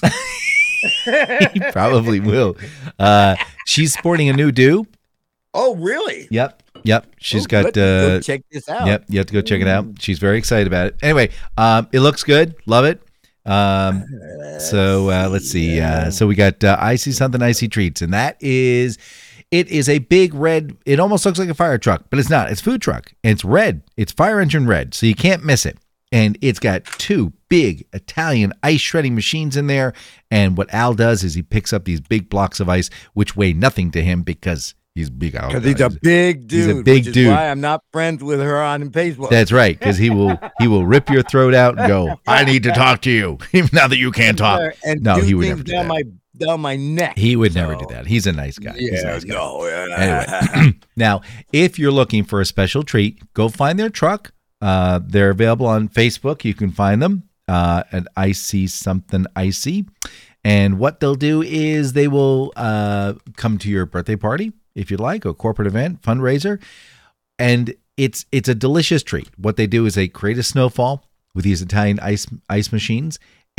He probably will. Uh, she's sporting a new do. Oh, really? Yep, yep. She's Oh, got. good. Go Uh, check this out. Yep, you have to go check it out. She's very excited about it. Anyway, um, it looks good. Love it. Um, so uh, let's see. Uh, so we got uh, Icy Something Icy Treats, and that is, it is a big red. It almost looks like a fire truck, but it's not. It's a food truck, and it's red. It's fire engine red, so you can't miss it. And it's got two big Italian ice shredding machines in there. And what Al does is he picks up these big blocks of ice, which weigh nothing to him because he's big. Because he's a big dude. He's a big which is dude. Why I'm not friends with her on Facebook. That's right, because he will he will rip your throat out and go, I need to talk to you, now that you can't talk. And No, do he would things never do down that. my down my neck. He would never So, do that. He's a nice guy. He's a Yeah, nice guy. no. yeah. Anyway, now, if you're looking for a special treat, go find their truck. Uh, they're available on Facebook. You can find them uh, at Icy Something Icy. And what they'll do is they will uh, come to your birthday party, if you'd like, a corporate event, fundraiser. And it's it's a delicious treat. What they do is they create a snowfall with these Italian ice ice machines,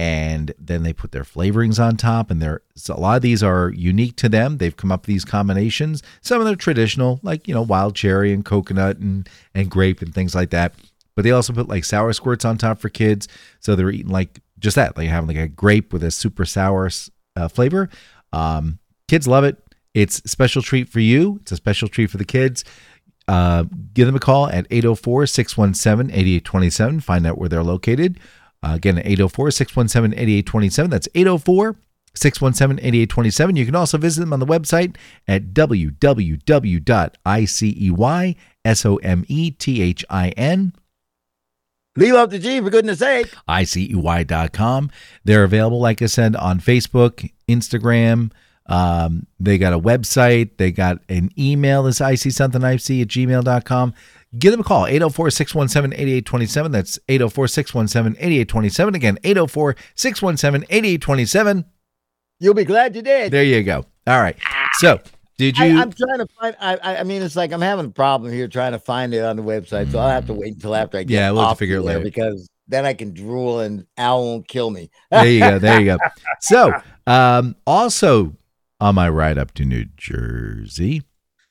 and then they put their flavorings on top, and they're so a lot of these are unique to them. They've come up with these combinations. Some of them are traditional, like, you know, wild cherry and coconut and and grape and things like that. But they also put like sour squirts on top for kids, so they're eating like just that, like having like a grape with a super sour uh, flavor. Um, kids love it. It's a special treat for you. It's a special treat for the kids. Uh, give them a call at eight oh four, six one seven, eight eight two seven. Find out where they're located. Uh, again, at eight oh four, six one seven, eight eight two seven. That's eight oh four, six one seven, eight eight two seven. You can also visit them on the website at w w w dot i c e y s o m e t h i n. Leave off the G, for goodness sake. I C E Y dot com. They're available, like I said, on Facebook, Instagram. Um, they got a website. They got an email. This I see something I see at gmail dot com. Give them a call, eight oh four, six one seven, eight eight two seven. That's eight oh four, six one seven, eight eight two seven. Again, eight oh four, six one seven, eight eight two seven. You'll be glad you did. There you go. All right. So, did you? I, I'm trying to find. I, I mean, it's like I'm having a problem here trying to find it on the website, so I'll have to wait until after I get Yeah, we'll have to off figure it there later. because then I can drool and Al won't kill me. There you go. There you go. So, um, also on my ride up to New Jersey.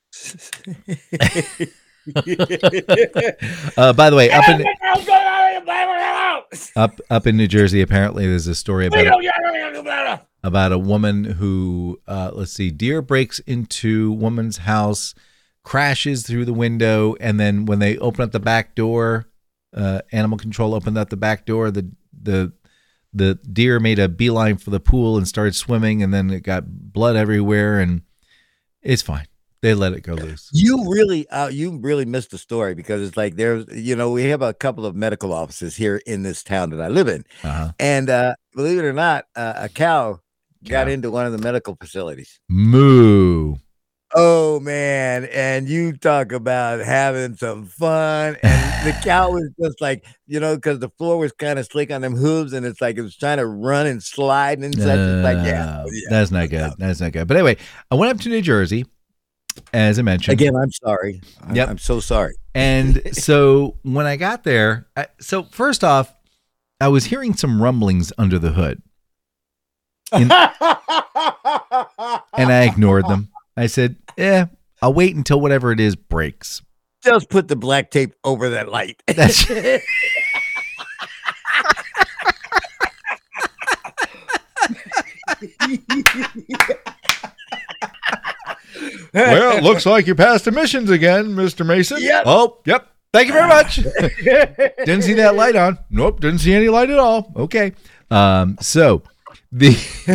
uh, by the way, up in up up in New Jersey, apparently there's a story about a, about a woman who, uh, let's see, deer breaks into woman's house, crashes through the window, and then when they open up the back door, uh, animal control opened up the back door. The the the deer made a beeline for the pool and started swimming, and then it got blood everywhere, and it's fine. They let it go loose. You really, uh, you really missed the story because it's like there's, you know, we have a couple of medical offices here in this town that I live in, Uh-huh. and uh, believe it or not, uh, a cow, got Cow. into one of the medical facilities. Moo. Oh man, and you talk about having some fun, and the cow was just like, you know, because the floor was kind of slick on them hooves, and it's like it was trying to run and slide and such. It's like, yeah, Uh, yeah. that's not good. That's not good. But anyway, I went up to New Jersey, as I mentioned. Again, I'm sorry. I'm, Yep. I'm so sorry. And so when I got there, I, so first off, I was hearing some rumblings under the hood, and, and I ignored them. I said, "Yeah, I'll wait until whatever it is breaks." Just put the black tape over that light. That's well, it looks like you passed emissions again, Mister Mason. Yep. Oh, yep. Thank you very much. Didn't see that light on. Nope, didn't see any light at all. Okay. Um, so the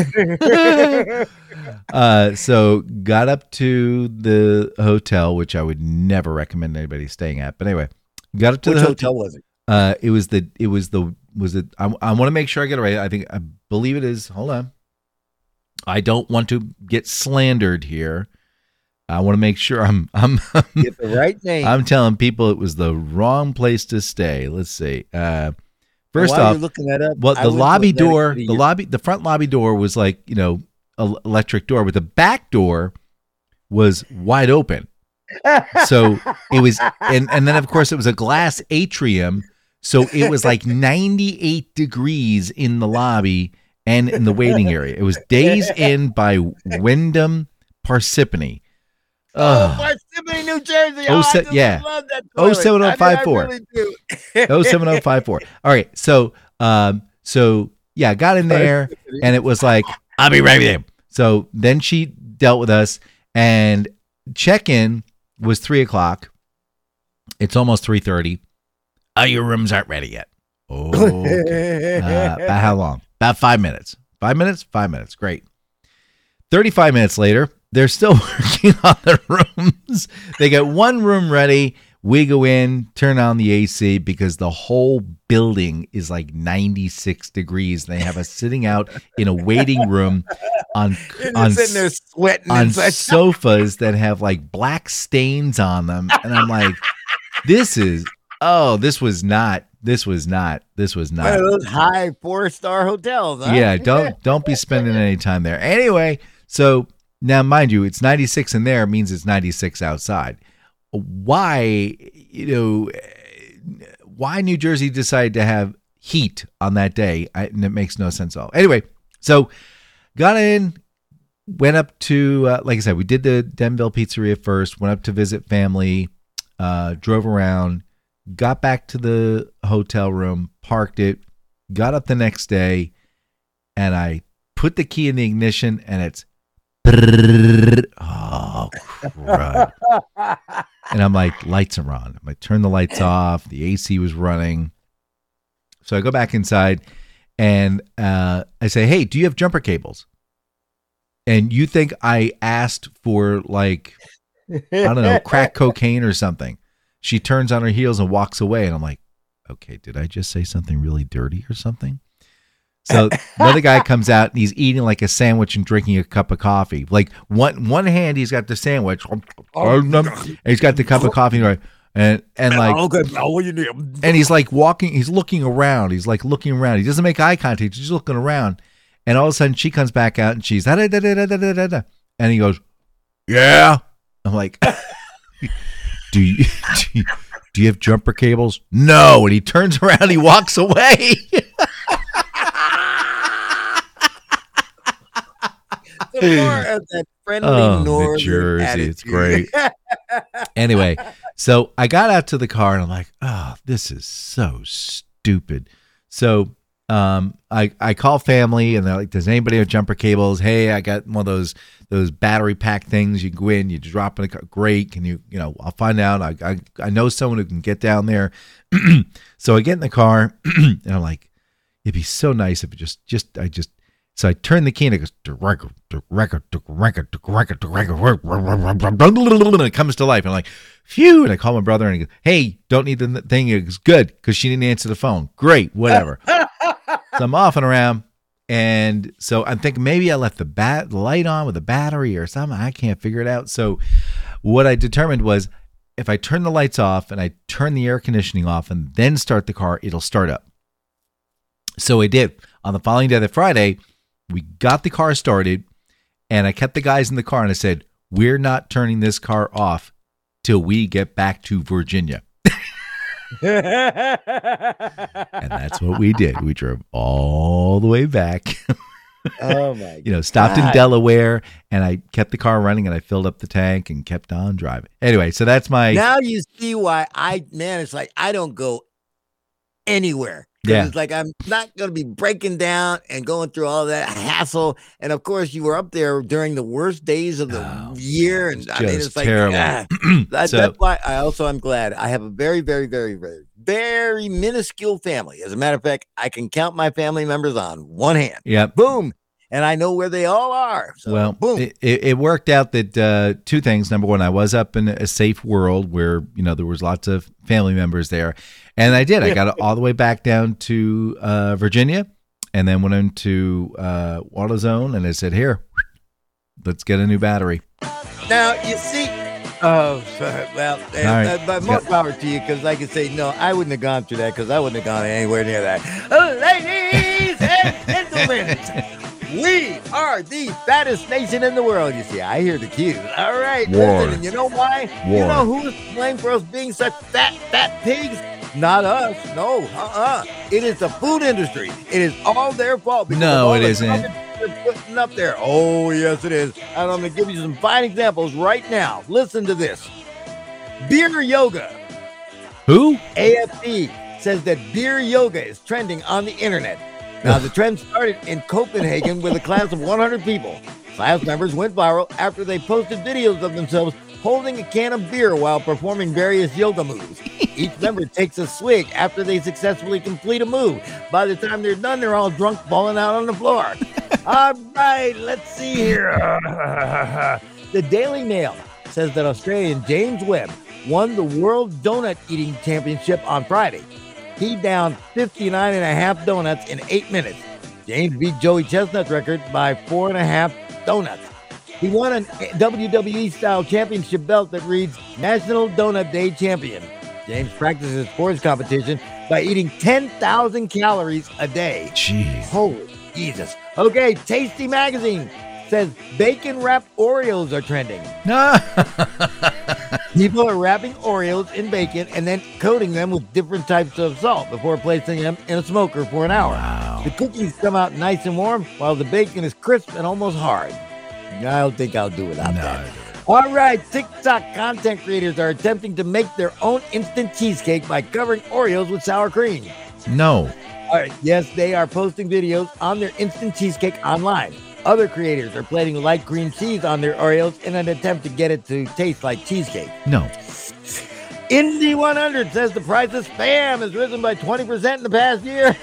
uh so got up to the hotel, which I would never recommend anybody staying at. But anyway, got up to Which the hotel was it? Uh it was the it was the was it I, I want to make sure I get it right. I think I believe it is. Hold on. I don't want to get slandered here. I want to make sure I'm I'm Get the right name. I'm telling people it was the wrong place to stay. Let's see. Uh, first While off, you're looking that up, well, I the went to lobby Atlantic door, City the year- lobby, the front lobby door was like, you know, el- electric door, but the back door was wide open. So it was, and and then of course it was a glass atrium, so it was like ninety-eight degrees in the lobby and in the waiting area. It was Days Inn by Wyndham Parsippany. Oh, Ugh. Parsippany, New Jersey. Oh, Oh, se- I just yeah. love that Oh, toilet. seven oh five four. I mean, I really do. Oh, seven oh five four. All right. So, um, so yeah, got in there and it was like, I'll be right with you. So then she dealt with us and check-in was three o'clock. It's almost three thirty. Oh, your rooms aren't ready yet. Oh, okay. uh, about how long? About five minutes. Five minutes? Five minutes. Great. thirty-five minutes later, they're still working on the rooms. They got one room ready. We go in, turn on the A C because the whole building is like ninety-six degrees. They have us sitting out in a waiting room on You're on sitting there sweating on and such. sofas that have like black stains on them, and I'm like, this is oh, this was not, this was not, this was One not. of those high four star hotels. Huh? Yeah, don't don't be spending any time there. Anyway, so now mind you, it's ninety-six in there, means it's ninety-six outside. Why, you know, why New Jersey decided to have heat on that day. I, and it makes no sense at all. Anyway, so got in, went up to, uh, like I said, we did the Denville Pizzeria first, went up to visit family, uh, drove around, got back to the hotel room, parked it, got up the next day, and I put the key in the ignition, and it's, oh, crud. And I'm like, lights are on. I turned the lights off. The A C was running. So I go back inside, and uh, I say, hey, do you have jumper cables? And you think I asked for, like, I don't know, crack cocaine or something. She turns on her heels and walks away. And I'm like, okay, did I just say something really dirty or something? So another guy comes out and he's eating like a sandwich and drinking a cup of coffee. Like one one hand, he's got the sandwich, and he's got the cup of coffee, right? And and like, and he's like walking, he's looking around. He's like looking around. He doesn't make eye contact. He's just looking around. And all of a sudden, she comes back out and she's da da da da da da da da. And he goes, yeah. I'm like, do you do you, do you have jumper cables? No. And he turns around, and he walks away. More of that friendly oh, northern New Jersey, attitude. it's great. Anyway, so I got out to the car and I'm like, oh, this is so stupid. So um, I I call family and they're like, does anybody have jumper cables? Hey, I got one of those those battery pack things. You go in, you drop in a car. Great. Can you, you know, I'll find out. I I, I know someone who can get down there. So I get in the car and I'm like, it'd be so nice if it just just I just. So I turn the key and it goes, record, record, record, record, record, and it comes to life. And I'm like, phew. And I call my brother and he goes, hey, don't need the thing. He goes, good, because she didn't answer the phone. Great, whatever. So I'm off and around. And so I'm thinking maybe I left the bat the light on with the battery or something. I can't figure it out. So what I determined was if I turn the lights off and I turn the air conditioning off and then start the car, it'll start up. So I did. On the following day, the Friday, we got the car started, and I kept the guys in the car, and I said, we're not turning this car off till we get back to Virginia. And that's what we did. We drove all the way back. Oh, my God. You know, stopped in Delaware, and I kept the car running, and I filled up the tank and kept on driving. Anyway, so that's my... Now you see why I, man, it's like I don't go anywhere. Yeah. It's like I'm not going to be breaking down and going through all that hassle. And of course, you were up there during the worst days of the oh, year. And I mean, it's like, terrible. ah, that, So- that's why I also am glad I have a very, very, very, very, very minuscule family. As a matter of fact, I can count my family members on one hand. Yep. Boom. And I know where they all are. So, Well, boom. it, it it worked out that uh, two things. Number one, I was up in a safe world where, you know, there was lots of family members there. And I did. I got all the way back down to uh, Virginia and then went into uh, AutoZone and I said, here, let's get a new battery. Now, you see, oh, well, uh, right. uh, but more power to you, because I could say, no, I wouldn't have gone through that, because I wouldn't have gone anywhere near that. Uh, ladies and gentlemen, we are the fattest nation in the world. You see, I hear the cues. All right, War. listen, and you know why? War. You know who's to blame for us being such fat, fat pigs? Not us. No, uh-uh. It is the food industry. It is all their fault. because No, of all it the isn't. garbage they're putting up there. Oh, yes, it is. And I'm going to give you some fine examples right now. Listen to this. Beer yoga. Who? A F P says that beer yoga is trending on the internet. Now, the trend started in Copenhagen with a class of one hundred people. Class members went viral after they posted videos of themselves holding a can of beer while performing various yoga moves. Each member takes a swig after they successfully complete a move. By the time they're done, they're all drunk, falling out on the floor. All right, let's see here. The Daily Mail says that Australian James Webb won the World Donut Eating Championship on Friday. He downed fifty-nine and a half donuts in eight minutes. James beat Joey Chestnut's record by four and a half donuts. He won a W W E-style championship belt that reads National Donut Day Champion. James practices sports competition by eating ten thousand calories a day. Jeez. Holy Jesus. Okay, Tasty Magazine says bacon-wrapped Oreos are trending. No. People are wrapping Oreos in bacon and then coating them with different types of salt before placing them in a smoker for an hour. Wow. The cookies come out nice and warm while the bacon is crisp and almost hard. I don't think I'll do without No. that. All right, TikTok content creators are attempting to make their own instant cheesecake by covering Oreos with sour cream. No. All right, yes, they are posting videos on their instant cheesecake online. Other creators are plating light cream cheese on their Oreos in an attempt to get it to taste like cheesecake. No. Indy one hundred says the price of Spam has risen by twenty percent in the past year.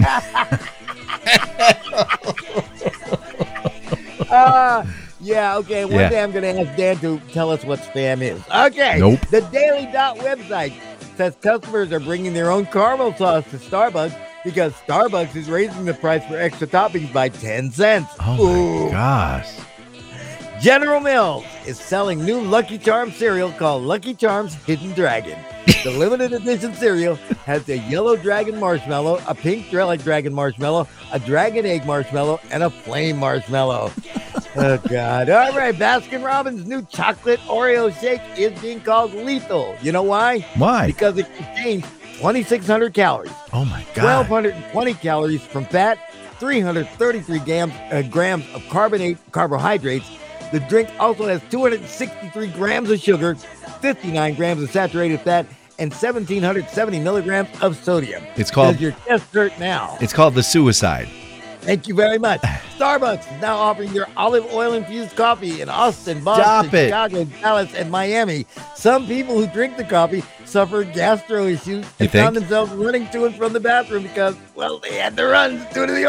uh, yeah, okay. One Yeah. day I'm going to ask Dan to tell us what Spam is. Okay. Nope. The Daily Dot website says customers are bringing their own caramel sauce to Starbucks because Starbucks is raising the price for extra toppings by ten cents. Oh Ooh. my gosh. General Mills is selling new Lucky Charms cereal called Lucky Charms Hidden Dragon. The limited edition cereal has a yellow dragon marshmallow, a pink relic dragon marshmallow, a dragon egg marshmallow, and a flame marshmallow. Oh, God. All right, Baskin-Robbins' new chocolate Oreo shake is being called lethal. You know why? Why? Because it contains twenty-six hundred calories, Oh my twelve god. twenty calories from fat, three hundred thirty-three grams, uh, grams of carbonate carbohydrates. The drink also has two hundred sixty-three grams of sugar, fifty-nine grams of saturated fat, and one thousand seven hundred seventy milligrams of sodium. It's called Does your chest hurt now? It's called the suicide. Thank you very much. Starbucks is now offering their olive oil infused coffee in Austin, Boston, Stop it. Chicago, Dallas, and Miami. Some people who drink the coffee suffer gastro issues You and think? found themselves running to and from the bathroom because, well, they had to run due to the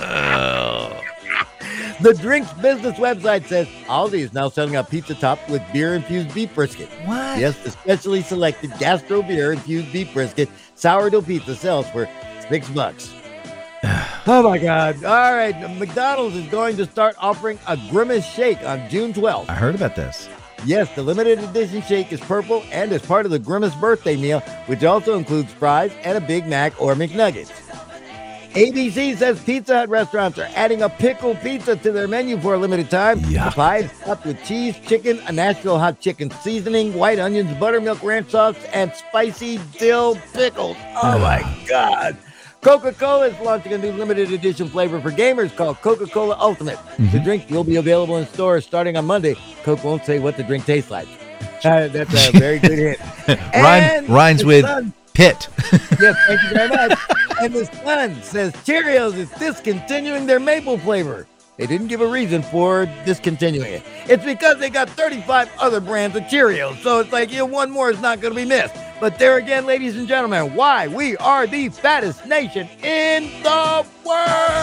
oil. The drink's business website says Aldi is now selling a pizza topped with beer-infused beef brisket. What? Yes, the specially selected gastro beer-infused beef brisket sourdough pizza sells for six bucks. Oh, my God. All right. McDonald's is going to start offering a Grimace shake on June twelfth. I heard about this. Yes, the limited edition shake is purple and is part of the Grimace birthday meal, which also includes fries and a Big Mac or McNuggets. A B C says Pizza Hut restaurants are adding a pickle pizza to their menu for a limited time. Yuck. The pie is topped with cheese, chicken, a Nashville hot chicken seasoning, white onions, buttermilk ranch sauce, and spicy dill pickles. Oh, my God. Coca-Cola is launching a new limited edition flavor for gamers called Coca-Cola Ultimate. Mm-hmm. The drink will be available in stores starting on Monday. Coke won't say what the drink tastes like. Uh, that's a very good hit. Rhyme, And rhymes the with Sun- pit. Yes, thank you very much. And the Sun says Cheerios is discontinuing their maple flavor. They didn't give a reason for discontinuing it. It's because they got thirty-five other brands of Cheerios. So it's like, yeah, one more is not going to be missed. But there again, ladies and gentlemen, why we are the fattest nation in the world.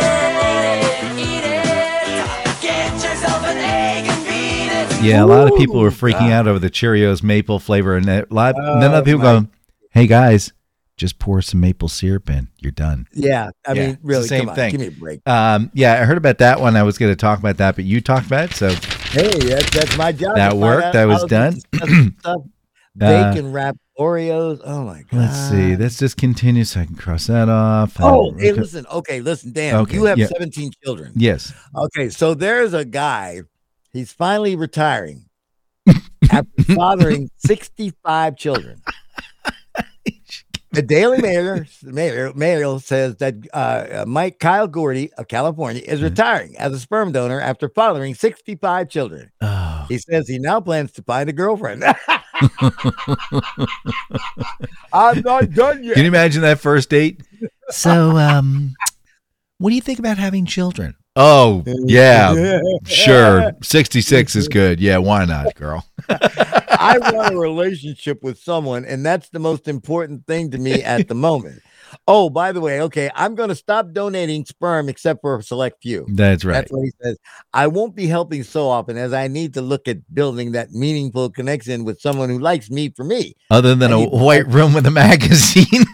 Yeah, a lot of people were Ooh, freaking God. out over the Cheerios maple flavor, and a lot, Oh, then other people my- go, "Hey guys, just pour some maple syrup in. You're done." Yeah, I Yeah, mean, it's the really, same come on, thing. give me a break. Um, yeah, I heard about that one. I was going to talk about that, but you talked about it, so Hey, that's, that's my job. That to find worked? out That was how done? this disgusting stuff, bacon wrapped Oreos. Oh, my God. let's see. Let's just continue so I can cross that off. Oh, And- hey, listen. Okay, listen, Dan. Okay, You have yeah. seventeen children. Yes. Okay, so there's a guy. He's finally retiring after fathering sixty-five children. The Daily Mail, Mail, Mail says that uh, Mike Kyle Gordy of California is retiring as a sperm donor after fathering sixty-five children. Oh, He says he now plans to find a girlfriend. I'm not done yet. can you imagine that first date? So, um, what do you think about having children? Oh, yeah, sure. sixty-six is good. Yeah, why not, girl? I want a relationship with someone, and that's the most important thing to me at the moment. Oh, by the way, okay, I'm going to stop donating sperm except for a select few. That's right. That's what he says. I won't be helping so often as I need to look at building that meaningful connection with someone who likes me for me. Other than I a need to white room with a magazine.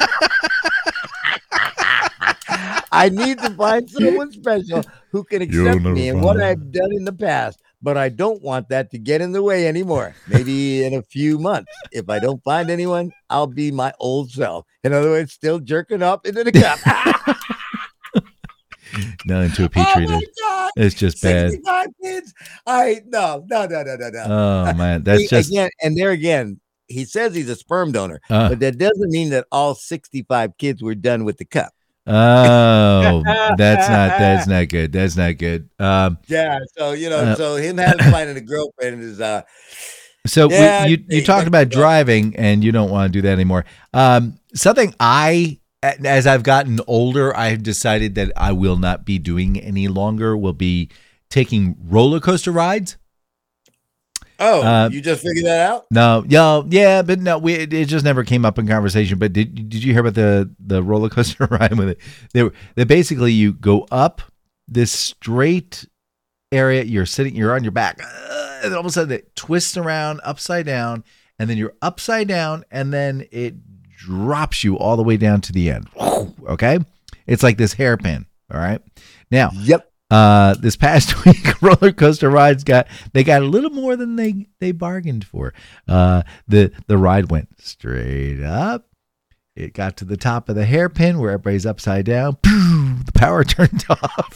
I need to find someone special who can You'll accept never me and find what it. I've done in the past, but I don't want that to get in the way anymore. Maybe in a few months. If I don't find anyone, I'll be my old self. In other words, still jerking up into the cup. No, into a petri Oh my dish. God. It's just bad. sixty-five kids. I no, no, no, no, no, no. Oh man, that's See, just again, and there again, he says he's a sperm donor, uh, but that doesn't mean that all sixty-five kids were done with the cup. oh, that's not that's not good. That's not good. Um, Yeah, so you know, Uh, so him having finding a girlfriend is uh so Yeah, we, you you hey, talked that's about rough. driving, and you don't want to do that anymore. Um, something I, as I've gotten older, I have decided that I will not be doing any longer. Will be taking roller coaster rides. oh, Uh, you just figured that out? No, yeah, yeah, but no, we, it, it just never came up in conversation. But did did you hear about the the roller coaster ride with it? They were they basically you go up this straight area. You're sitting, you're on your back, uh, and all of a sudden it twists around upside down, and then you're upside down, and then it drops you all the way down to the end. Okay, it's like this hairpin. All right, now. Yep. Uh, this past week, roller coaster rides got they got a little more than they they bargained for. Uh, the the ride went straight up. It got to the top of the hairpin where everybody's upside down. The power turned off.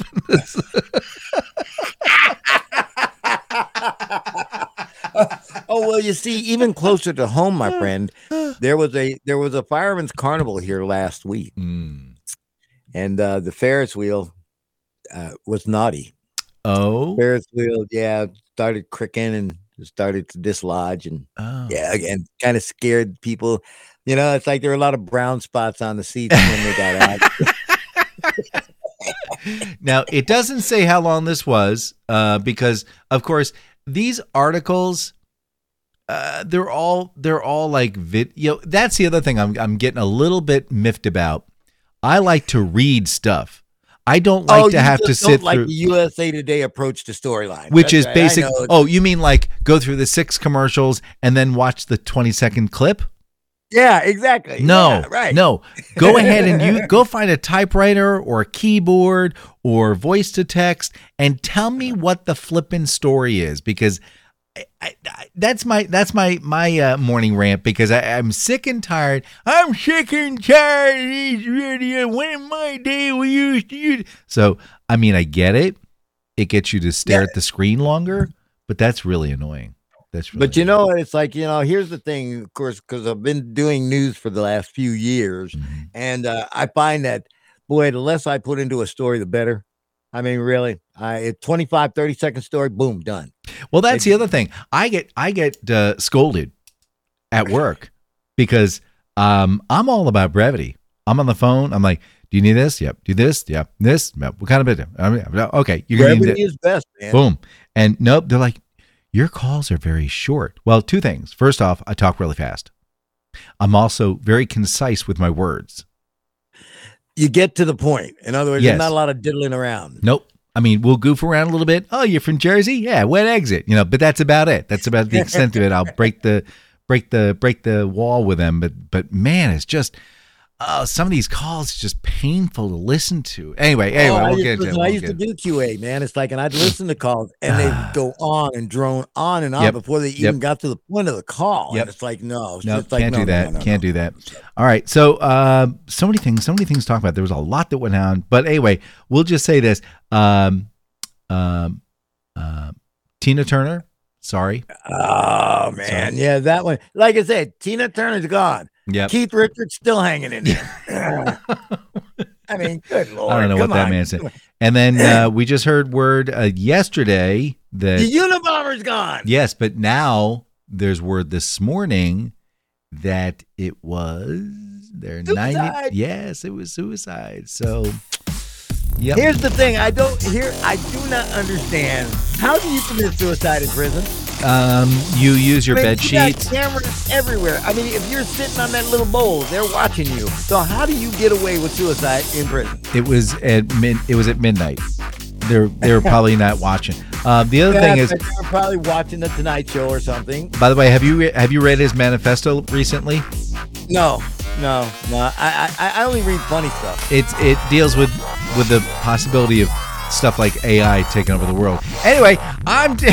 Oh well, you see, even closer to home, my friend, there was a there was a fireman's carnival here last week, Mm. and uh, the Ferris wheel uh, was naughty. Oh, Ferris wheel, yeah, started cricking and started to dislodge, and oh. yeah, again, kind of scared people. You know, it's like there were a lot of brown spots on the seats when they got out. Now it doesn't say how long this was, uh, because of course these articles, uh, they're all they're all like vid. You know, that's the other thing I'm I'm getting a little bit miffed about. I like to read stuff. I don't like oh, to you have to just sit don't like through, the U S A Today approach to storyline, which That's is right, I basic. know. Oh, you mean like go through the six commercials and then watch the twenty second clip? Yeah, exactly. No, Yeah, right. no. Go ahead and you go find a typewriter or a keyboard or voice to text and tell me what the flippin' story is, because I, I, I, that's my that's my my uh, morning rant, because I, I'm sick and tired. I'm sick and tired of these radio. When in my day we used to use. So I mean, I get it. It gets you to stare Yeah. at the screen longer, but that's really annoying. That's really But you know, it's like, you know, here's the thing, of course, because I've been doing news for the last few years, Mhm. and uh, I find that, boy, the less I put into a story, the better. I mean, really, I a twenty-five, thirty second story, boom, done. Well, that's It- the other thing. I get I get uh, scolded at work because um, I'm all about brevity. I'm on the phone. I'm like, "Do you need this? Yep. Do this? Yep. This? Yep. What kind of bit? I mean, okay, you're gonna need Brevity it. is best, man. Boom." And nope, they're like, "Your calls are very short." Well, two things. First off, I talk really fast. I'm also very concise with my words. You get to the point. In other words, Yes. there's not a lot of diddling around. Nope. I mean, we'll goof around a little bit. Oh, you're from Jersey? Yeah, wet exit. You know, but that's about it. That's about the extent of it. I'll break the break the break the wall with them. But but man, it's just uh, some of these calls is just painful to listen to. Anyway, anyway, Oh, I we'll used, get into it. listen, I We'll used to get- do Q A, man. It's like, and I'd listen to calls, and they'd go on and drone on and on Yep. before they Yep. even got to the point of the call. Yep. And it's like, no, it's No, just like, can't no, do no, that. no, no, can't no. do that. All right. So, uh, so many things, so many things to talk about. There was a lot that went on, but anyway, we'll just say this. Um, um, uh, Tina Turner. Sorry. Oh man, yeah, that one. Like I said, Tina Turner's gone. Yep. Keith Richards still hanging in there. I mean, good lord. I don't know come what that on. man said. And then uh, we just heard word uh, yesterday that The Unabomber's gone. yes, but now there's word this morning that it was their ninety. Suicide. Yes, it was suicide. So, yep. Here's the thing. I don't here. I do not understand. How do you commit suicide in prison? Um, you use your I mean, bed you got sheets. cameras everywhere. I mean, if you're sitting on that little bowl, they're watching you. So how do you get away with suicide in prison? It was at mid. It was at midnight. They're they're probably not watching. Uh, the other thing is, they're probably watching the Tonight Show or something. by the way, have you re- have you read his manifesto recently? No, no, no. I I, I only read funny stuff. It's it deals with with the possibility of stuff like A I taking over the world. Anyway, I'm. D-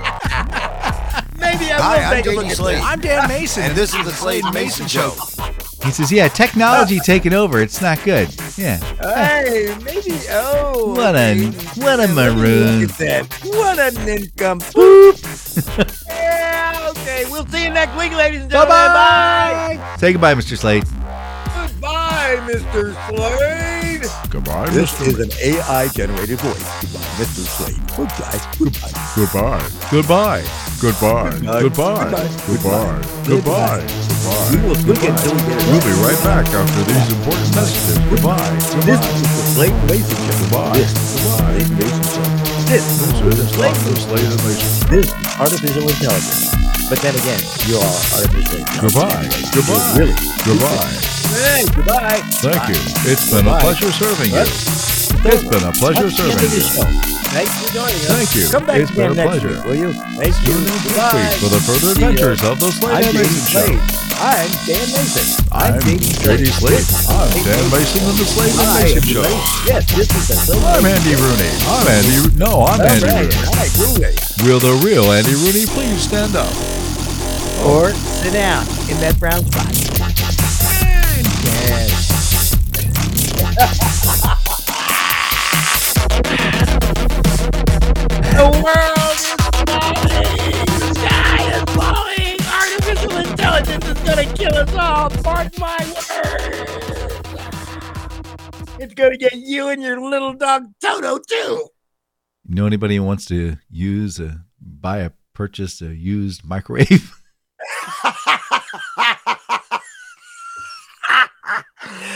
Maybe I will Hi, I'm take a look J D at Slade. that. I'm Dan Mason, And this is the Slade and Mason Show. He says, "Yeah, technology taking over. It's not good." Yeah. Hey, maybe. Oh, What a what a maroon. Look at that. What a nincompoop. Yeah. Okay. We'll see you next week, ladies and gentlemen. Bye. Bye. Say goodbye, Mister Slade. Goodbye, Mister Slade. Goodbye, This Mister is an A I-generated voice. Goodbye, Mister Slade. Goodbye. Goodbye. Goodbye. Goodbye. Goodbye. Goodbye. Goodbye. Goodbye. Goodbye. We will speak until we get it We'll right. be right back after these important messages. Goodbye. This is the Slade Mason Show. Goodbye. This is the Slade Mason Show. This This is is the Slade Doctor Mason Slade and Mason. This is artificial intelligence. But then again, you are artificial intelligence. Goodbye. Goodbye. Really. Goodbye. Hey, goodbye. Thank you. It's been a Goodbye. pleasure serving you. It's been a pleasure That's the end serving of the you. show. Thanks for joining us. Thank you. Come back It's again been a next pleasure. week, will you? Thank you. Tune in next Goodbye. week for the further See ya. adventures of the Slade I'm and J D Mason Show. Slade. I'm Dan Mason. I'm, I'm J D J D Slade. I'm Hey, Dan Mason. Mason and the Slade and Hi, Mason everybody. Show. Yes, this is the Slade I'm Mason Andy Show. Rooney. I'm Andy. Ro- No, I'm All Andy right, Rooney. all right, Rooney. Will the real Andy Rooney please stand up? Or sit down in that brown spot. Yes. The world is falling. The sky is falling. Artificial intelligence is going to kill us all. Mark my words. It's going to get you and your little dog Toto, too. You know anybody who wants to use a buy a purchase a used microwave?